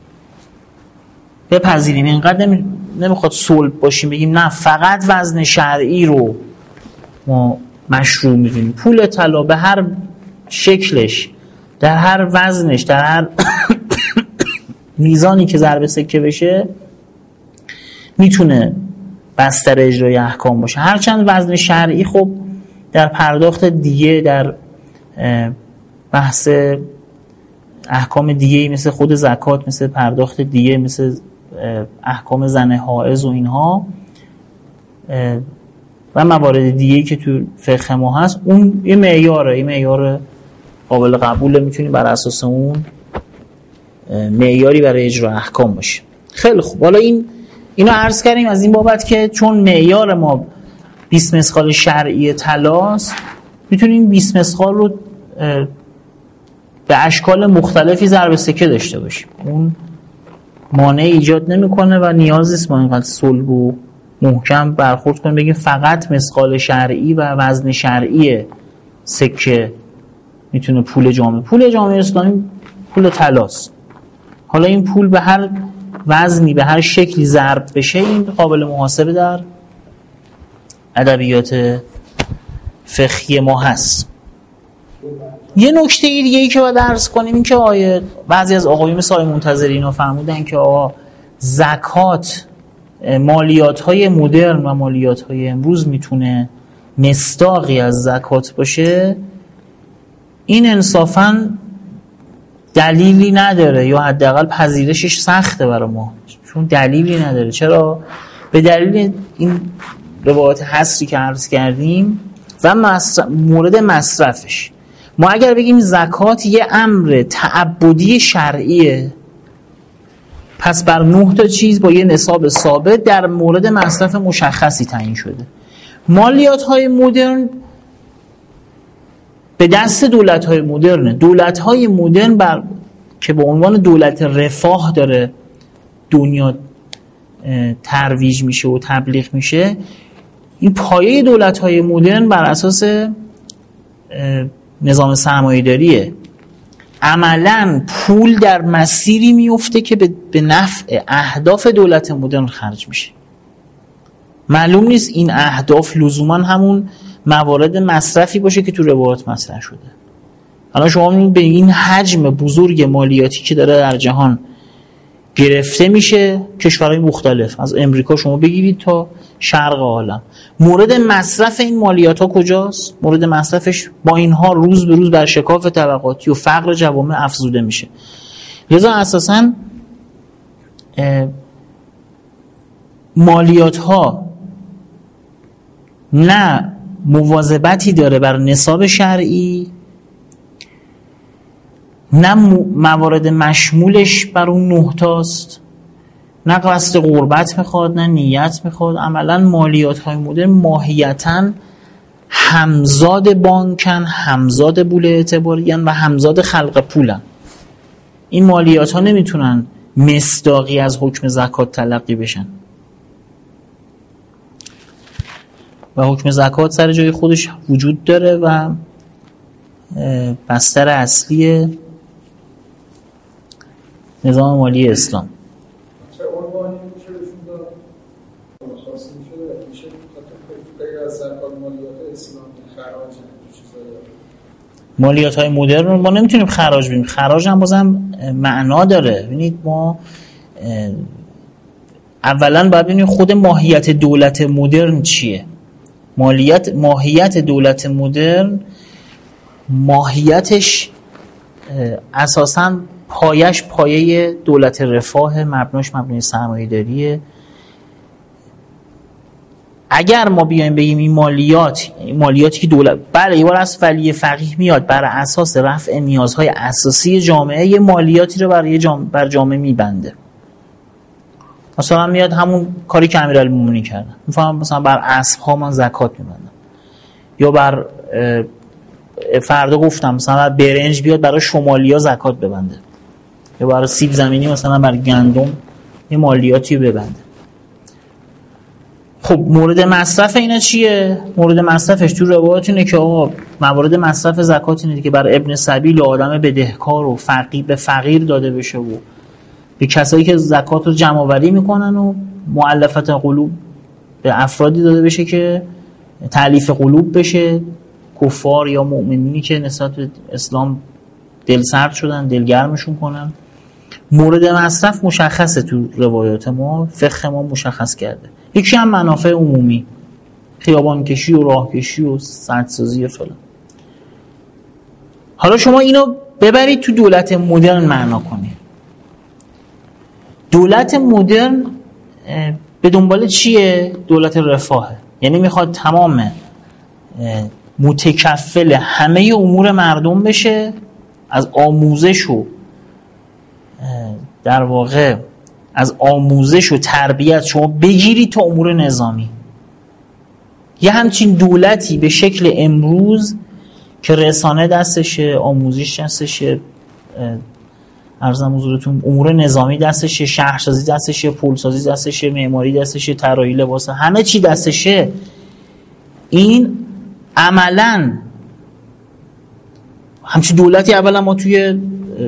بپذیریم. اینقدر نمیخواد صلب باشیم بگیم نه فقط وزن شرعی رو ما مشروع میدونیم. پول طلا به هر شکلش، در هر وزنش، در هر میزانی که ضرب سکه بشه میتونه بستر اجرای احکام باشه. هرچند وزن شرعی خب در پرداخت دیه، در بحث احکام دیگه‌ای مثل خود زکات، مثل پرداخت دیه، مثل احکام زن حائض و اینها و موارد دیگه‌ای که تو فقه ما هست، اون یه معیاره، یه معیار قابل قبوله، میتونیم بر اساس اون معیاری برای اجرا احکام باشه. خیلی خوب، حالا اینو عرض کردیم از این بابت که چون معیار ما 20 مثقال شرعی طلاست، میتونیم 20 مثقال رو به اشکال مختلفی ضرب سکه داشته باشیم، اون مانع ایجاد نمیکنه و نیاز نیست ما اینقدر صلب و محکم برخورد کنیم بگیم فقط مثقال شرعی و وزن شرعی سکه میتونه پول جامعه اسلامی پول طلاست. حالا این پول به هر وزنی به هر شکلی ضرب بشه این قابل محاسبه در ادبیات فقهی ما هست. یه نکته دیگه ای که باید عرض کنیم این که بعضی از آقایون مثل آقای منتظری اینا فرمودن که زکات مالیات‌های مدرن و مالیات‌های امروز میتونه مصداقی از زکات باشه. این انصافاً دلیلی نداره، یا حداقل پذیرشش سخته برای ما، چون دلیلی نداره. چرا؟ به دلیل این روایات حصری که عرض کردیم و مورد مصرفش. ما اگر بگیم زکات یه امر تعبدی شرعیه، پس بر 9 تا چیز با یه نصاب ثابت در مورد مصرف مشخصی تعیین شده. مالیات‌های مدرن به دست دولت‌های مدرنه. دولت‌های مدرن که به عنوان دولت رفاه داره دنیا ترویج میشه و تبلیغ میشه، این پایه دولت‌های مدرن بر اساس نظام سرمایه‌داریه. عملاً پول در مسیری میفته که به نفع اهداف دولت مدرن خرج میشه. معلوم نیست این اهداف لزوماً همون موارد مصرفی باشه که تو روایات مطرح شده. الان شما می‌بینید به این حجم بزرگ مالیاتی که داره در جهان گرفته میشه، کشورهای مختلف از امریکا شما بگیرید تا شرق عالم، مورد مصرف این مالیات ها کجاست؟ مورد مصرفش با اینها روز به روز بر شکاف طبقاتی و فقر جوامع افزوده میشه. لذا اساساً مالیات ها نه مواظبتی داره بر نصاب شرعی، نه موارد مشمولش بر اون 9 تاست، نه قصد قربت میخواد، نه نیت میخواد. عملا مالیات های مدرن ماهیتاً همزاد بانکن، همزاد بوله اعتباریان و همزاد خلق پولن. این مالیات ها نمیتونن مصداقی از حکم زکات تلقی بشن و حکم زکات سر جای خودش وجود داره و بستر اصلی نظام مالی اسلام. چه عنوانی میشه بهشون داد؟ خاصی میشه غیر از زکات مالیات اسلامی خراج مالیات های مدرن ما نمیتونیم خراج بدیم. خراج هم بازم معنا داره. ببینید ما اولا باید ببینیم خود ماهیت دولت مدرن چیه. ماهیت دولت مدرن ماهیتش اساساً پایه دولت رفاه، مبناش مبنای سرمایه‌داریه اگر ما بیایم بگیم این مالیاتی که دولت، بله یه بار از ولی فقیه میاد بر اساس رفع نیازهای اساسی جامعه یه مالیاتی رو بر جامعه میبنده. مثلا میاد همون کاری که امیرالمومنین کردن، میفهمم مثلا بر اسب ها من زکات میبندم، یا بر فردا گفتم مثلا برنج بیاد برای شمالیا زکات ببنده، یا برای سیب زمینی مثلا بر گندم یه مالیاتی ببنده. خب مورد مصرف اینا چیه؟ مورد مصرفش تو روایات اینه که آقا موارد مصرف زکات اینه که بر ابن سبیل و آدم بدهکار و به فقیر داده بشه و به کسایی که زکات رو جمع آوری میکنن و مؤلفت قلوب به افرادی داده بشه که تألیف قلوب بشه، کفار یا مؤمنینی که نسبت به اسلام دل سرد شدن دلگرمشون کنن. مورد مصرف مشخصه تو روایات ما، فقه ما مشخص کرده. یکی هم منافع عمومی، خیابان کشی و راه کشی و سدسازی و فلان. حالا شما اینو ببرید تو دولت مدرن معنا کنید. دولت مدرن به دنبال چیه؟ دولت رفاهه، یعنی میخواد تمام متکفل همه امور مردم بشه، از آموزش و در واقع از آموزش و تربیت شما بگیری تا امور نظامی. یه همچین دولتی به شکل امروز که رسانه دستشه، آموزش دستشه، عرضم حضورتون امور نظامی دستشه، شهرسازی دستشه، پلسازی دستشه، معماری دستشه، طراحی لباس، همه چی دستشه. این عملاً همچین دولتی اولا ما توی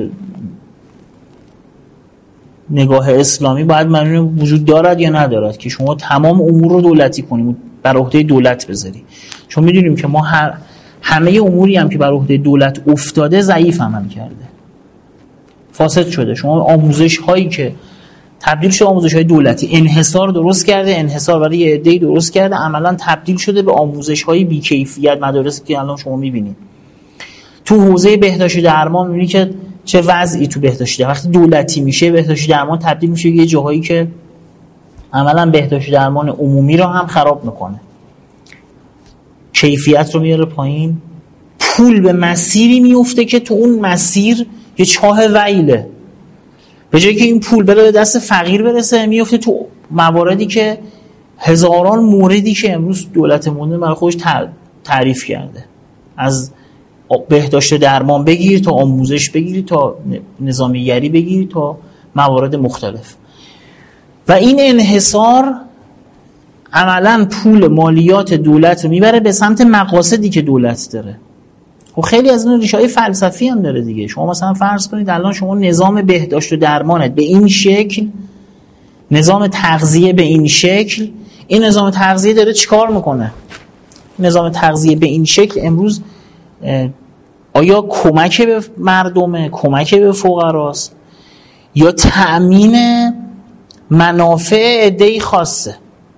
نگاه اسلامی باید معنی وجود دارد یا ندارد که شما تمام امور رو دولتی کنیم، بر عهده دولت بذاری. چون میدونیم که ما همه اموری هم که بر عهده دولت افتاده ضعیف عمل کرده، فاسد شده. شما آموزش هایی که تبدیل شده آموزش های دولتی، انحصار درست کرده، انحصار برای یه عده‌ای درست کرده، عملا تبدیل شده به آموزش های بی‌کیفیت. مدارسی که الان شما میبینید تو حوزه بهداشت و درمان، میبینید که چه وضعی تو بهداشت درمان. وقتی دولتی میشه بهداشت درمان تبدیل میشه یه جاهایی که عملا بهداشت درمان عمومی رو هم خراب میکنه، کیفیت رو میاره پایین، پول به مسیری میفته که تو اون مسیر یه چاه ویله. به جایی که این پول بره به دست فقیر برسه، میفته تو مواردی که هزاران موردی که امروز دولت مدرن برای خودش تعریف کرده، از بهداشت درمان بگیر تا آموزش بگیری تا نظامیگری بگیری تا موارد مختلف. و این انحصار عملاً پول مالیات دولت رو میبره به سمت مقاصدی که دولت داره. و خیلی از این ریشه‌های فلسفی هم داره دیگه. شما مثلا فرض کنید الان شما نظام بهداشت و درمانت به این شکل، نظام تغذیه به این شکل، این نظام تغذیه داره چیکار میکنه؟ نظام تغذیه به این شکل امروز آیا کمک به مردمه، کمک به فقراست، یا تأمین منافع عده‌ای خاصه؟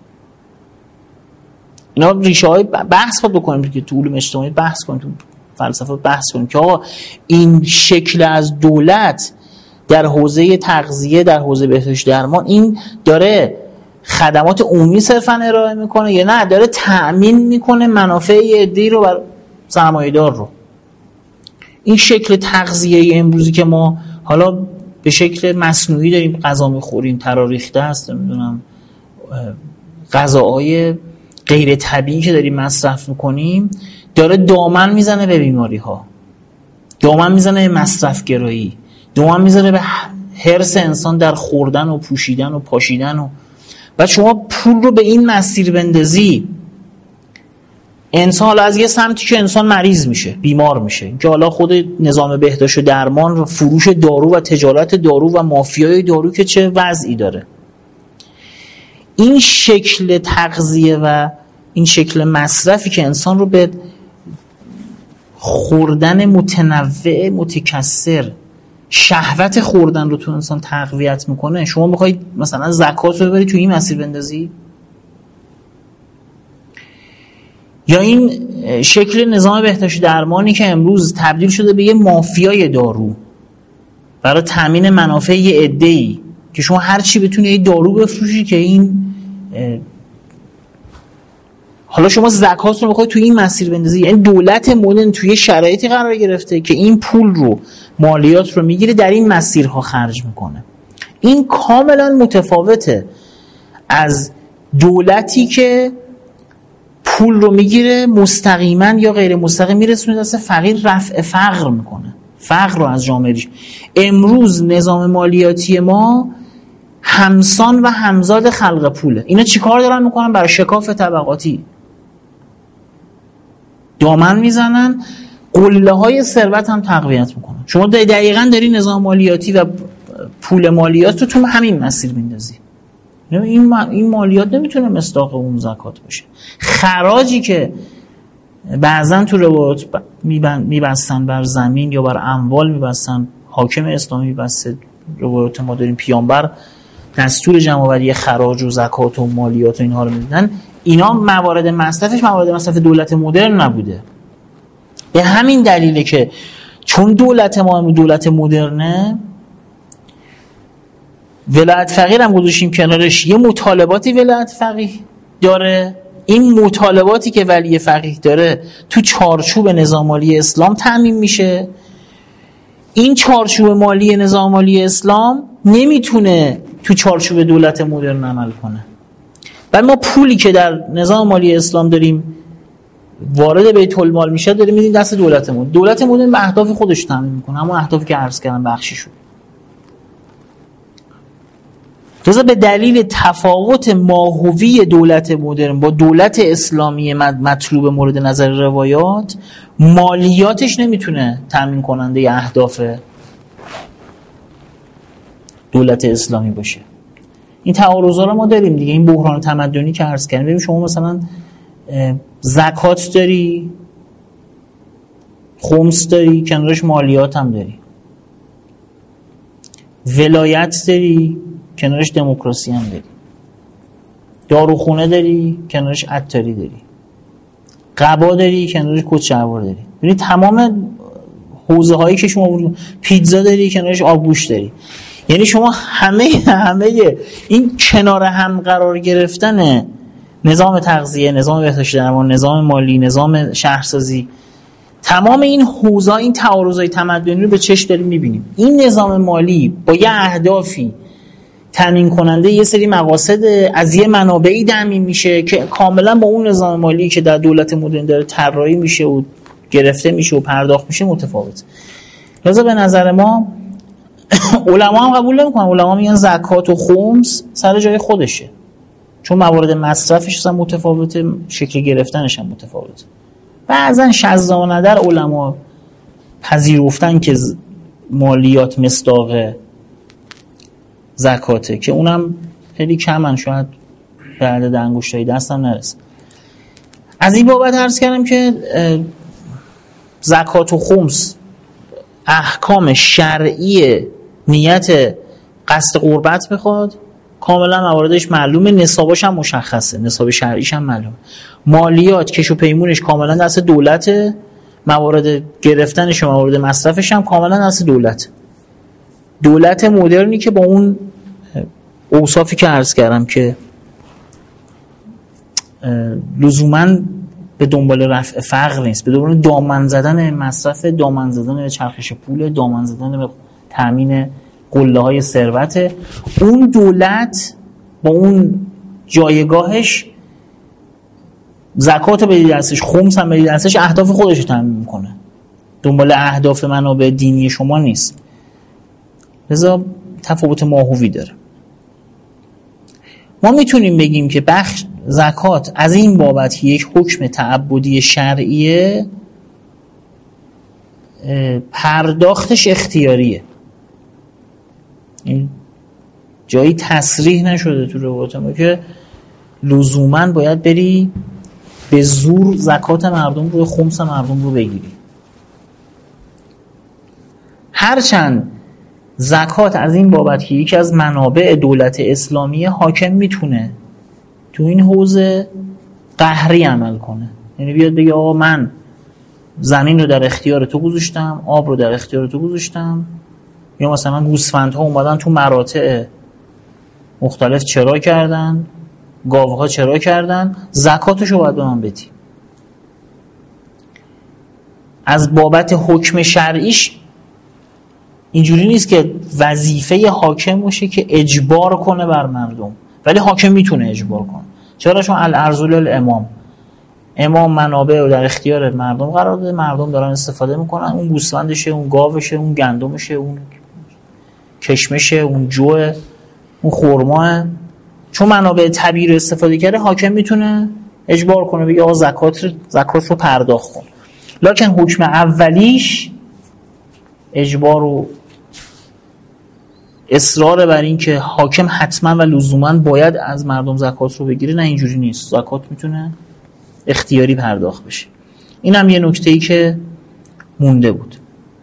اینا ریشه های بحث باید بکنیم که تو علوم اجتماعی بحث کنیم، تو فلسفه بحث کنیم که آقا این شکل از دولت در حوزه تغذیه، در حوزه بهداشت درمان، این داره خدمات عمومی صرفا ارائه میکنه یا نه داره تأمین میکنه منافع عده‌ای رو بر سرمایه‌دار رو؟ این شکل تغذیه امروزی که ما حالا به شکل مصنوعی داریم غذا میخوریم، تراریخته است، نمیدونم غذاهای غیر طبیعی که داریم مصرف میکنیم، داره دامن میزنه به بیماری ها، دامن میزنه به مصرف گرایی، دامن میزنه به حرص انسان در خوردن و پوشیدن و پاشیدن. و شما پول رو به این مسیر بندازی، انسان حالا از یه سمتی که انسان مریض میشه، بیمار میشه، که حالا خود نظام بهداشت و درمان و فروش دارو و تجارت دارو و مافیای دارو که چه وضعی داره، این شکل تغذیه و این شکل مصرفی که انسان رو به خوردن متنوع متکثر، شهوت خوردن رو تو انسان تقویت میکنه، شما میخواید مثلا زکات رو ببری تو این مسیر بندازی؟ یا این شکل نظام بهداشت درمانی که امروز تبدیل شده به یه مافیای دارو برای تامین منافع یه عده‌ای، که شما هر چی بتونی یه دارو بفروشی که این حالا شما زکات رو میخوای توی این مسیر بندازی، یعنی دولت مدرن توی شرایطی قرار گرفته که این پول رو، مالیات رو میگیره، در این مسیرها خرج میکنه. این کاملا متفاوته از دولتی که پول رو میگیره مستقیما یا غیر مستقیم میرسونه دست فقیر، رفع فقر میکنه، فقر رو از جامعه ریشه. امروز نظام مالیاتی ما همسان و همزاد خلق پوله. اینا چیکار دارن میکنن؟ برای شکاف طبقاتی دامن میزنن، قله های ثروت هم تقویت میکنن. شما دقیقاً داری نظام مالیاتی و پول مالیات رو تو همین مسیر میندازی. این مالیات نمیتونه مصداق اون زکات باشه. خراجی که بعضن تو روایات میبستن بر زمین یا بر اموال میبستن، حاکم اسلامی میبسته، روایات ما داریم پیامبر دستور جمع‌آوری خراج و زکات و مالیات و اینها رو میدن. اینا موارد مصرف دولت مدرن نبوده. به همین دلیله که چون دولت ما دولت مدرنه، ولایت فقیه هم گذاشتیم کنارش، یه مطالباتی ولایت فقیه داره. این مطالباتی که ولی فقیه داره تو چارچوب نظام مالی اسلام تامین میشه. این چارچوب مالی نظام مالی اسلام نمیتونه تو چارچوب دولت مدرن عمل کنه. ولی ما پولی که در نظام مالی اسلام داریم وارد بیت المال میشه داریم میدیم دست دولت مدرن. دولت مدرن به اهداف خودش تامین میکنه، همون اهدافی که عرض کردم بخشی شد. لذا به دلیل تفاوت ماهوی دولت مدرن با دولت اسلامی مطلوب مورد نظر روایات، مالیاتش نمیتونه تامین کننده اهداف دولت اسلامی باشه. این تعارضا رو ما داریم دیگه. این بحران تمدنی که عرض کردیم، ببین شما مثلا زکات داری، خمس داری، کنارش مالیات هم داری، ولایت داری، کنارش دموکراسی هم داری، داروخونه داری، کنارش عطاری داری، قبا داری، کنارش کت شلوار داری. ببین تمام حوزه هایی که شما بودید، پیتزا داری، کنارش آبگوشت داری. یعنی شما همه این کنار هم قرار گرفتن نظام تغذیه، نظام بهداشت درمان، نظام مالی، نظام شهرسازی، تمام این حوزه، این تعارضای تمدنی رو به چشم داریم میبینیم. این نظام مالی با یه اهدافی تامین کننده یه سری مقاصد از یه منابعی تامین میشه که کاملا با اون نظام مالی که در دولت مدرن داره طراحی میشه و گرفته میشه و پرداخت میشه متفاوت. لذا به نظر ما علما هم قبول نمیکنن. علما میگن زکات و خمس سر جای خودشه، چون موارد مصرفش اصلا متفاوته، شکل گرفتنش هم متفاوته. بعضن شذانه در علما پذیرفتن که مالیات مصداق زکاته، که اونم خیلی کمن، شاید به عدد انگشتای دستم نرسه. از این بابت عرض کردم که زکات و خمس احکام شرعی نیت قصد قربت میخواد، کاملا مواردش معلومه، نصابش هم مشخصه، نصاب شرعیش هم معلومه. مالیات کش و پیمونش کاملا دست دولته، موارد گرفتنش و موارد مصرفش هم کاملا دست دولت. دولت مدرنی که با اون اوصافی که عرض کردم که لزوماً به دنبال رفع فقر نیست، به دنبال دامن زدن مصرف، دامن زدن به چرخش پول، دامن زدن به تامین قله‌های ثروت. اون دولت با اون جایگاهش زکات رو بدید دستش، خمس هم بدید دستش، اهداف خودش رو تامین میکنه، دنبال اهداف منابع دینی شما نیست. لذا تفاوت ماهوی داره. ما میتونیم بگیم که بخش زکات از این بابت که یک حکم تعبدی شرعیه، پرداختش اختیاریه. این جایی تصریح نشده تو روایات ما که لزوماً باید بری به زور زکات مردم رو، خمس مردم رو بگیری. هرچند زکات از این بابت که یکی از منابع دولت اسلامی، حاکم میتونه تو این حوزه قهری عمل کنه. یعنی بیاد بگه آقا من زمین رو در اختیار تو گذاشتم، آب رو در اختیار تو گذاشتم، یا مثلا گوسفندها اومدن تو مراتع مختلف چرا کردن، گاوها چرا کردن، زکاتشو باید به من بدی. از بابت حکم شرعیش اینجوری نیست که وظیفه حاکم باشه که اجبار کنه بر مردم، ولی حاکم میتونه اجبار کنه. چرا؟ چون الارض للامام، امام منابع رو در اختیار مردم قرار داده، مردم دارن استفاده میکنن، اون گوسفندشه، اون گاوشه، اون گندمشه، اون کشمشه، اون جوه، اون خرماه، چون منابع طبیعی رو استفاده کرده حاکم میتونه اجبار کنه بگه آقا زکات رو پرداخت کن. لکن حکم اولیش اجبار و اصرار بر این که حاکم حتما و لزوما باید از مردم زکات رو بگیره، نه اینجوری نیست. زکات میتونه اختیاری پرداخت بشه. این هم یه نکته‌ای که مونده بود.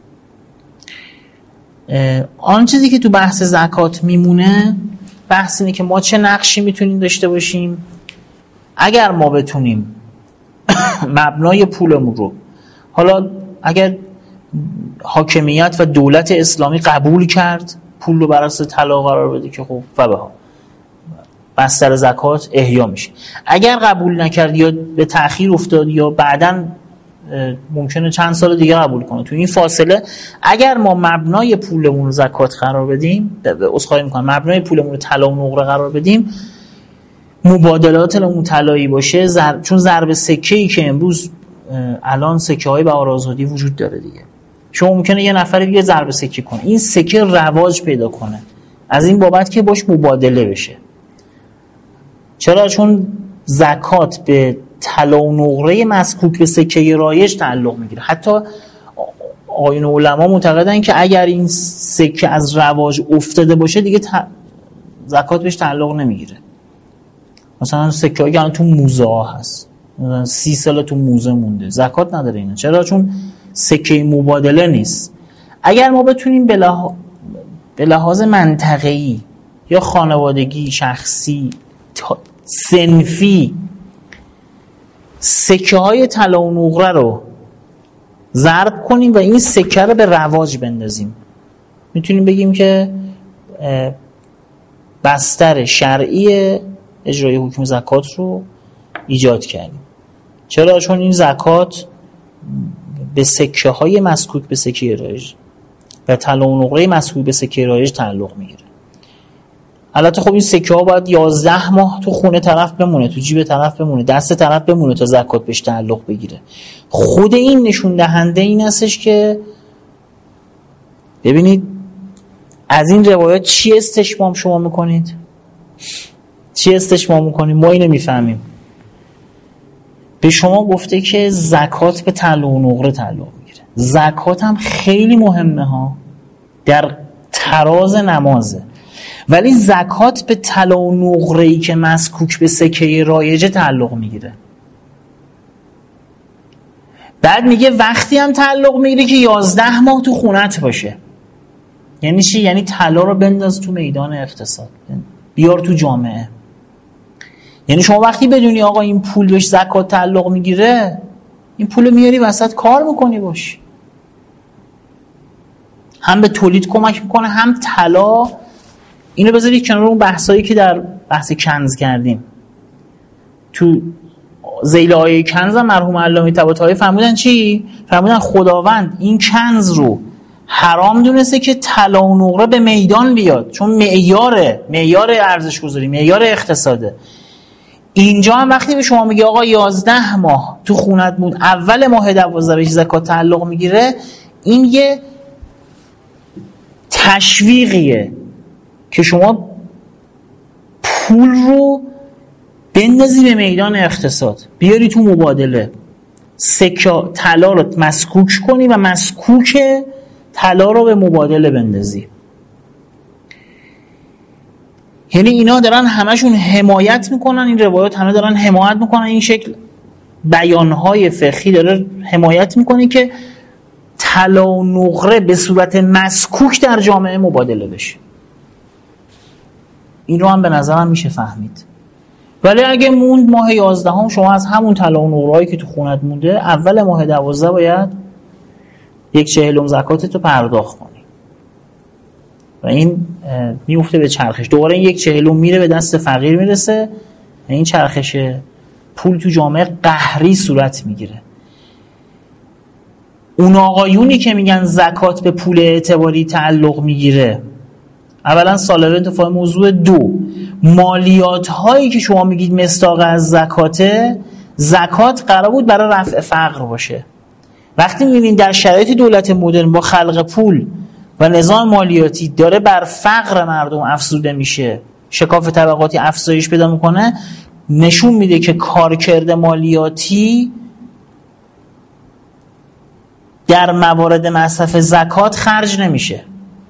آن چیزی که تو بحث زکات میمونه، بحث اینه که ما چه نقشی میتونیم داشته باشیم اگر ما بتونیم مبنای پولمون رو، حالا اگر حاکمیت و دولت اسلامی قبول کرد پول رو بر اساس طلا قرار بده که خب فبها بستر زکات احیا میشه. اگر قبول نکرد یا به تأخیر افتاد یا بعداً ممکنه چند سال دیگه قبول کنه، تو این فاصله اگر ما مبنای پولمون رو زکات قرار بدیم، عذرخواهی میکنم، مبنای پولمون رو طلا و نقره قرار بدیم، مبادلاتمون طلایی باشه، چون ضرب سکه‌ای که امروز الان سکه‌های بهار آزادی وجود داره دیگه، شما ممکنه یه نفر دیگه ضرب سکه کنه، این سکه رواج پیدا کنه از این بابت که باش مبادله بشه. چرا؟ چون زکات به طلا و نقره مسکوک به سکه رایج تعلق میگیره. حتی آیین علما معتقدن که اگر این سکه از رواج افتاده باشه دیگه زکات بهش تعلق نمیگیره. مثلا سکه هایی که تو موزه ها هست، مثلا 30 سال تو موزه مونده، زکات نداره اینا. چرا؟ چون سکه مبادله نیست. اگر ما بتونیم به لحاظ منطقه‌ای یا خانوادگی، شخصی، صنفی سکه های طلا و نقره رو ضرب کنیم و این سکه رو به رواج بندازیم، میتونیم بگیم که بستر شرعی اجرای حکم زکات رو ایجاد کردیم. چرا؟ چون این زکات به سکه های مسکوک به سکه رایج و طلا و نقره مسکوک به سکه رایج تعلق میگیره. البته خب این سکه ها باید 11 ماه تو خونه طرف بمونه، تو جیب طرف بمونه، دست طرف بمونه تا زکات بهش تعلق بگیره. خود این نشون دهنده این هستش که ببینید از این روایات چی استشمام شما میکنید؟ چی استشمام میکنید؟ ما اینو میفهمیم. به شما گفته که زکات به طلا و نقره تعلق میگیره. زکات هم خیلی مهمه ها، در تراز نمازه، ولی زکات به طلا و نقره‌ای که مسکوک به سکه رایجه تعلق میگیره. بعد میگه وقتی هم تعلق میگیره که 11 ماه تو خونت باشه. یعنی چی؟ یعنی طلا رو بنداز تو میدان اقتصاد، بیار تو جامعه. یعنی شما وقتی بدونی آقا این پول بهش زکات تعلق میگیره، این پول میاری وسط کار میکنی باش، هم به تولید کمک میکنه، هم طلا. اینو بذارید کنار اون بحثایی که در بحث کنز کردیم. تو ذیل آیه کنز هم مرحوم علامه طباطبایی فرمودن چی؟ فرمودن خداوند این کنز رو حرام دونسته که طلا و نقره به میدان بیاد، چون معیار ارزش گذاری، معیار اقتصاده. اینجا هم وقتی به شما میگه آقا 11 ماه تو خونت بود، اول ماه 12 بهش زکات تعلق میگیره، این یه تشویقیه که شما پول رو بندازی به میدان اقتصاد، بیاری تو مبادله، سکه طلا رو مسکوک کنی و مسکوک طلا رو به مبادله بندازی. یعنی اینا دارن همشون حمایت میکنن، این روایات همه دارن حمایت میکنن، این شکل بیانهای فقهی داره حمایت میکنه که طلا و نقره به صورت مسکوک در جامعه مبادله بشه. این رو هم به نظرم میشه فهمید. ولی اگه موند ماه 11 هم، شما از همون طلا و نقره‌ای که تو خونت مونده اول ماه 12 باید 1/40 زکاتتو پرداخت کنی و این میفته به چرخش. دوباره این 1/40 میره به دست فقیر میرسه این چرخش پول تو جامعه قهری صورت میگیره. اون آقایونی که میگن زکات به پول اعتباری تعلق میگیره، اولا سالبه انتفاع موضوع. دو، مالیات هایی که شما میگید مصداق از زکاته، زکات قرار بود برای رفع فقر باشه. وقتی میبینید در شرایط دولت مدرن با خلق پول و نظام مالیاتی داره بر فقر مردم افزوده میشه، شکاف طبقاتی افزایش پیدا میکنه، نشون میده که کارکرد مالیاتی در موارد مصرف زکات خرج نمیشه.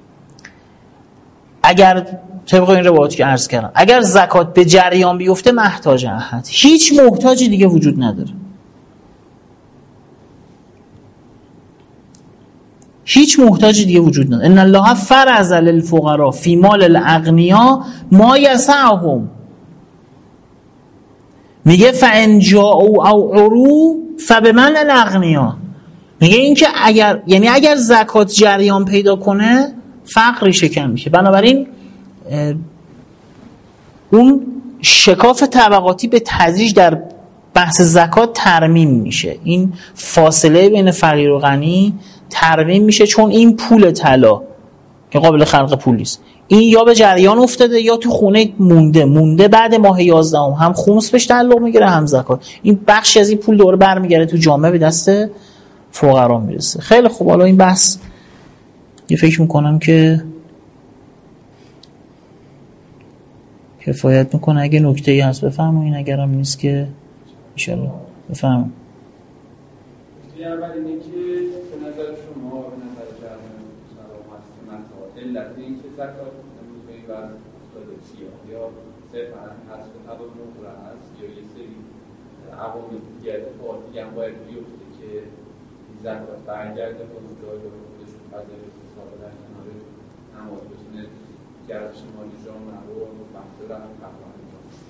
اگر طبق این روایاتی که عرض کردم، اگر زکات به جریان بیفته محتاج احد، هیچ محتاجی دیگه وجود نداره. هیچ محتاجی دیگه وجود نداره. ان الله فرض للفقراء فی مال الاغنیاء ما یسعهم. میگه فان جاءوا او عروا فبمن الاغنیاء. میگه این که اگر زکات جریان پیدا کنه فقر شکم میشه. بنابراین اون شکاف طبقاتی به تدریج در بحث زکات ترمیم میشه. این فاصله بین فقیر و غنی ترمیم میشه، چون این پول طلا که قابل خلق پول نیست، این یا به جریان افتاده یا تو خونه مونده بعد ماه 11 هم خمس بهش تعلق میگیره هم زکات. این بخشی از این پول دوباره برمیگره تو جامعه به دست فقرا میرسه. خیلی خوب، حالا این بحث یه فکر میکنم که کفایت میکنه. اگه نکته‌ای هست بفرمایید، اگرم نیست که ان شاءالله بفرمایید. اول اینه که به نظر شما به نظر جمعه مسلمت علت این که زکات امروز به این وضع افتاده چیه؟ یا صرفا حسب تبادل نقره هست یا یه سری عوامل دیگه اتفاقات دیگه هم باید بیفته که زکات برگرده به اون جای خودش فضای اقتصاد در کنار نماز بتونه گردش مالی جامعه رو متمثل در تقویم انجام بده.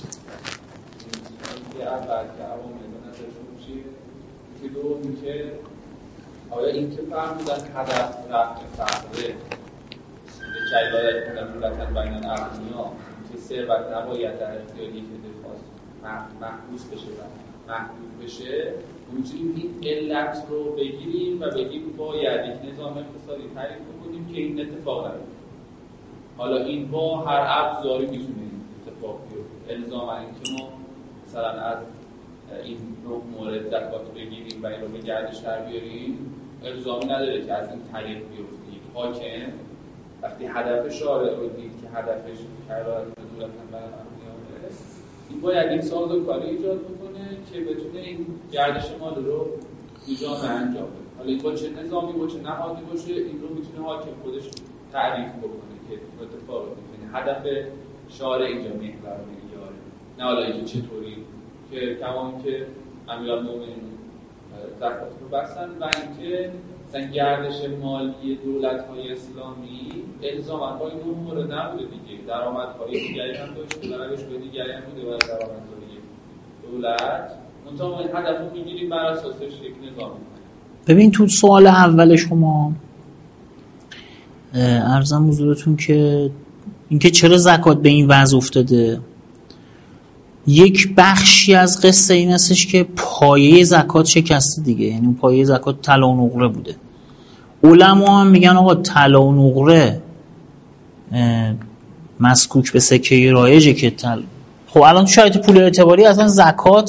این اول که عوامل به نظر شما چیه؟ که دومی که آیا این که فرمودن هدف رفع فقره به کیلایت مدلولتن بین الاغنیاء که ثروت نباید در اختیار یک عده خاص محبوس بشه و محدود بشه، اونجوری این علت رو بگیریم و بگیم باید یک نظام اقتصادی تعریف بکنیم که این اتفاق نیفته. حالا این با هر ابزاری میتونه اتفاق بیفته. الزاما اینکه ما مثلا از این رو مورد زکات بگیریم و این رو به گردش در بیاریم الزامی نداره که از این طریق بیفته. یک حاکم وقتی هدف شارع رو دید که هدفش کیلایت مدلولتن بین الاغنیاء، این باید یک سازوکاری ایجاد بکنه که بتونه این گردش مال رو تو جامعه انجام بده. حالا این با چه نظامی با چه نهادی باشه، این رو میتونه حاکم خودش تعریف بکنه که اتفاق میفته. هدف شارع اینجا محور معیاره، نه حالا اینکه چطوری که تمام که امیرالمومنین زکات رو بستن و اینکه مثلا گردش مالی دولت‌های اسلامی الزاما با این امور نبوده دیگه. درآمدهای دیگری هم داشته، روش به دیگری هم بوده و درآمدهای دولت منتها این هدف رو می‌گیریم بر اساسش یک نظام. ببین تو سوال اول شما عرضم حضورتون که اینکه چرا زکات به این وضع افتاده، یک بخشی از قصه این هستش که پایه زکات شکسته دیگه. یعنی پایه زکات طلا و نقره بوده. علما هم میگن آقا طلا و نقره مسکوک به سکه رایجه که خب الان تو شرایط پول اعتباری اصلا زکات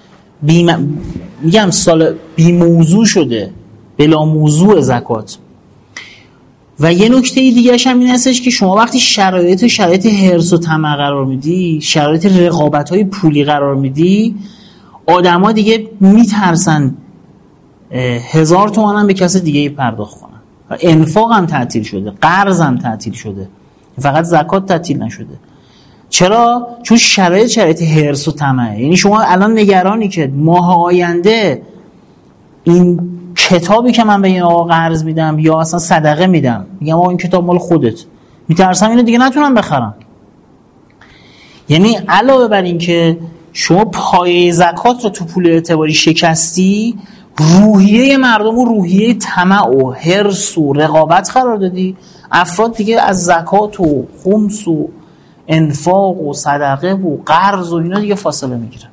میگم بی موضوع شده، بلا موضوع زکات. و یه نکته دیگه هم این هستش که شما وقتی شرایط حرص و طمع قرار میدی، شرایط رقابت‌های پولی قرار میدی، آدم‌ها دیگه میترسن 1000 تومان هم به کسی دیگه پرداخت کنن. انفاق هم تعطیل شده، قرض هم تعطیل شده، فقط زکات تعطیل نشده. چرا؟ چون شرایط حرص و طمع. یعنی شما الان نگرانی که ماه آینده این کتابی که من به این آقا قرض میدم یا اصلا صدقه میدم، میگم آقا این کتاب مال خودت، میترسم اینو دیگه نتونم بخرم. یعنی علاوه بر این که شما پایه زکات رو تو پول اعتباری شکستی، روحیه مردم رو روحیه طمع و حرص و رقابت قرار دادی. افراد دیگه از زکات و خمس و انفاق و صدقه و قرض و اینا دیگه فاصله میگیرن.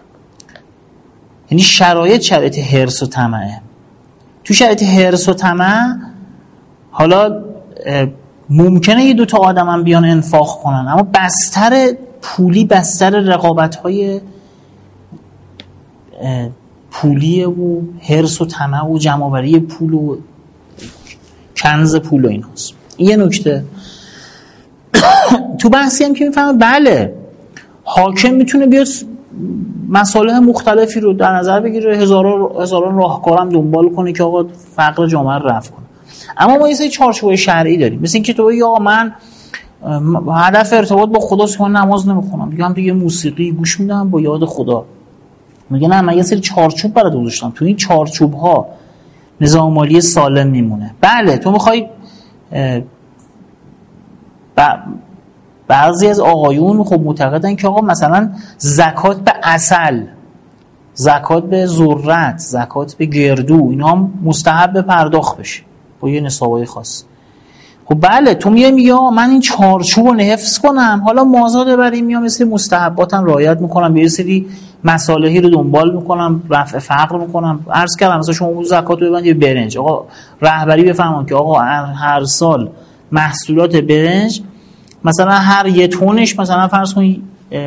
یعنی شرایط حرص و طمعه. تو شرایط حرص و طمع حالا ممکنه یه دوتا آدم هم بیان انفاق کنن، اما بستر پولی، بستر رقابت‌های پولیه و حرص و طمع و جمع‌آوری پول و کنز پول و ایناست. این یه نکته. تو بحثی هم که میفهمه بله حاکم میتونه بیاد مصالح مختلفی رو در نظر بگیره، هزاران راهکارم دنبال کنه که آقا فقر جامعه رو رفع کنه، اما ما یه سری چارچوب شرعی داریم. مثل اینکه تو بگی آقا من هدف ارتباط با خداست که من نماز نمیخونم، دیگه هم دیگه موسیقی گوش میدم با یاد خدا. میگه نه من یه سری چارچوب برات گذاشتم، تو این چارچوب ها نظام مالی سالم میمونه. بله تو میخوای بعضی از آقایون خب معتقدن که آقا مثلا زکات به عسل، زکات به ذرت، زکات به گردو، اینا هم مستحب پرداخت بشه با یه نصابای خاص. خب بله تو میگه من این چارچوب رو حفظ کنم، حالا مازاد برای میام مثل مستحباتم رعایت میکنم، یه سری مصالحی رو دنبال میکنم، رفع فقر میکنم. عرض کردم مثلا شما زکات رو ببندید برنج، آقا رهبری بفهمون که آقا هر سال محصولات برنج مثلا هر یه تونش مثلا فرض کنید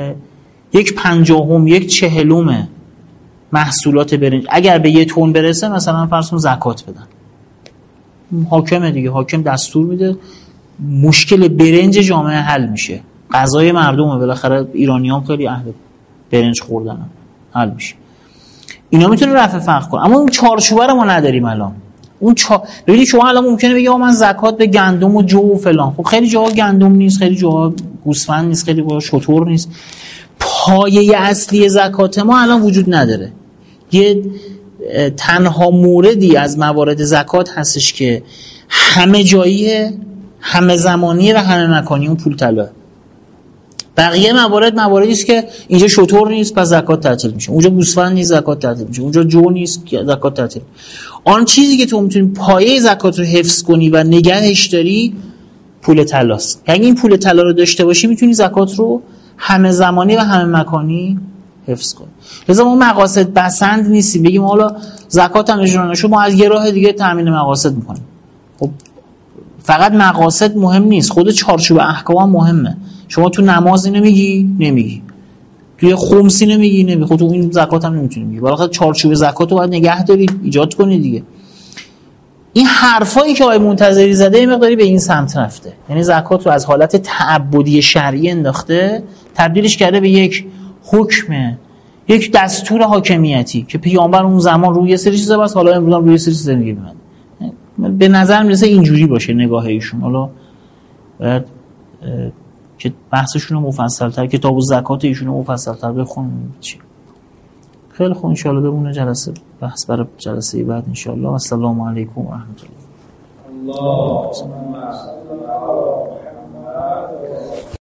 1/50 1/40 محصولات برنج اگر به 1 تن برسه مثلا فرض کنید زکات بدن. حاکمه دیگه، حاکم دستور میده، مشکل برنج جامعه حل میشه، غذای مردمه، بالاخره ایرانیام خیلی اهل برنج خوردن، حل میشه. اینا میتونه رفع فقر کنه، اما اون چارچوبه رو ما نداریم الان. ببینید شما الان ممکنه بگی من زکات به گندم و جو و فلان، خب خیلی جاها گندم نیست، خیلی جاها گوسفند نیست، خیلی جاها شتر نیست. پایه اصلی زکات ما الان وجود نداره. یه تنها موردی از موارد زکات هستش که همه جاییه، همه زمانیه و همه مکانیه، اون پول طلاه. بقیه مواردی است که اینجا شتر نیست پس زکات تعطیل میشه، اونجا گوسفند نیست زکات تعطیل میشه، اونجا جو نیست زکات تعطیل. آن چیزی که تو میتونی پایه زکات رو حفظ کنی و نگهش داری پول طلاست. اگه این پول طلا رو داشته باشی میتونی زکات رو همه زمانی و همه مکانی حفظ کنی. لذا ما مقاصد بسند نیستیم بگیم حالا زکات هم اجرا نشه ما از یه راه دیگه تامین مقاصد میکنیم. خب فقط مقاصد مهم نیست، خود چارچوب احکام هم مهمه. شما تو نمازی نمیگی، توی خمسی نمیگی، خود تو این زکات هم نمیتونی بگی. بالاخره چارچوب زکات رو باید نگه داری، ایجاد کنی دیگه. این حرفایی که آقای منتظری زده یه مقداری به این سمت رفته، یعنی زکات رو از حالت تعبدی شرعی انداخته تبدیلش کرده به یک حکم، یک دستور حاکمیتی که پیامبر اون زمان روی یه سری چیزا بس، حالا امروز هم روی یه سری چیزا دیگه میاد. به نظر میرسه اینجوری باشه نگاه ایشون. حالا باید که بحثشون رو مفصل‌تر، کتاب زکات ایشون رو مفصل‌تر بخونیم. خیلی خوب، ان شاء الله بمونه جلسه بحث برای جلسه بعد ان شاء الله. السلام علیکم و رحمت الله.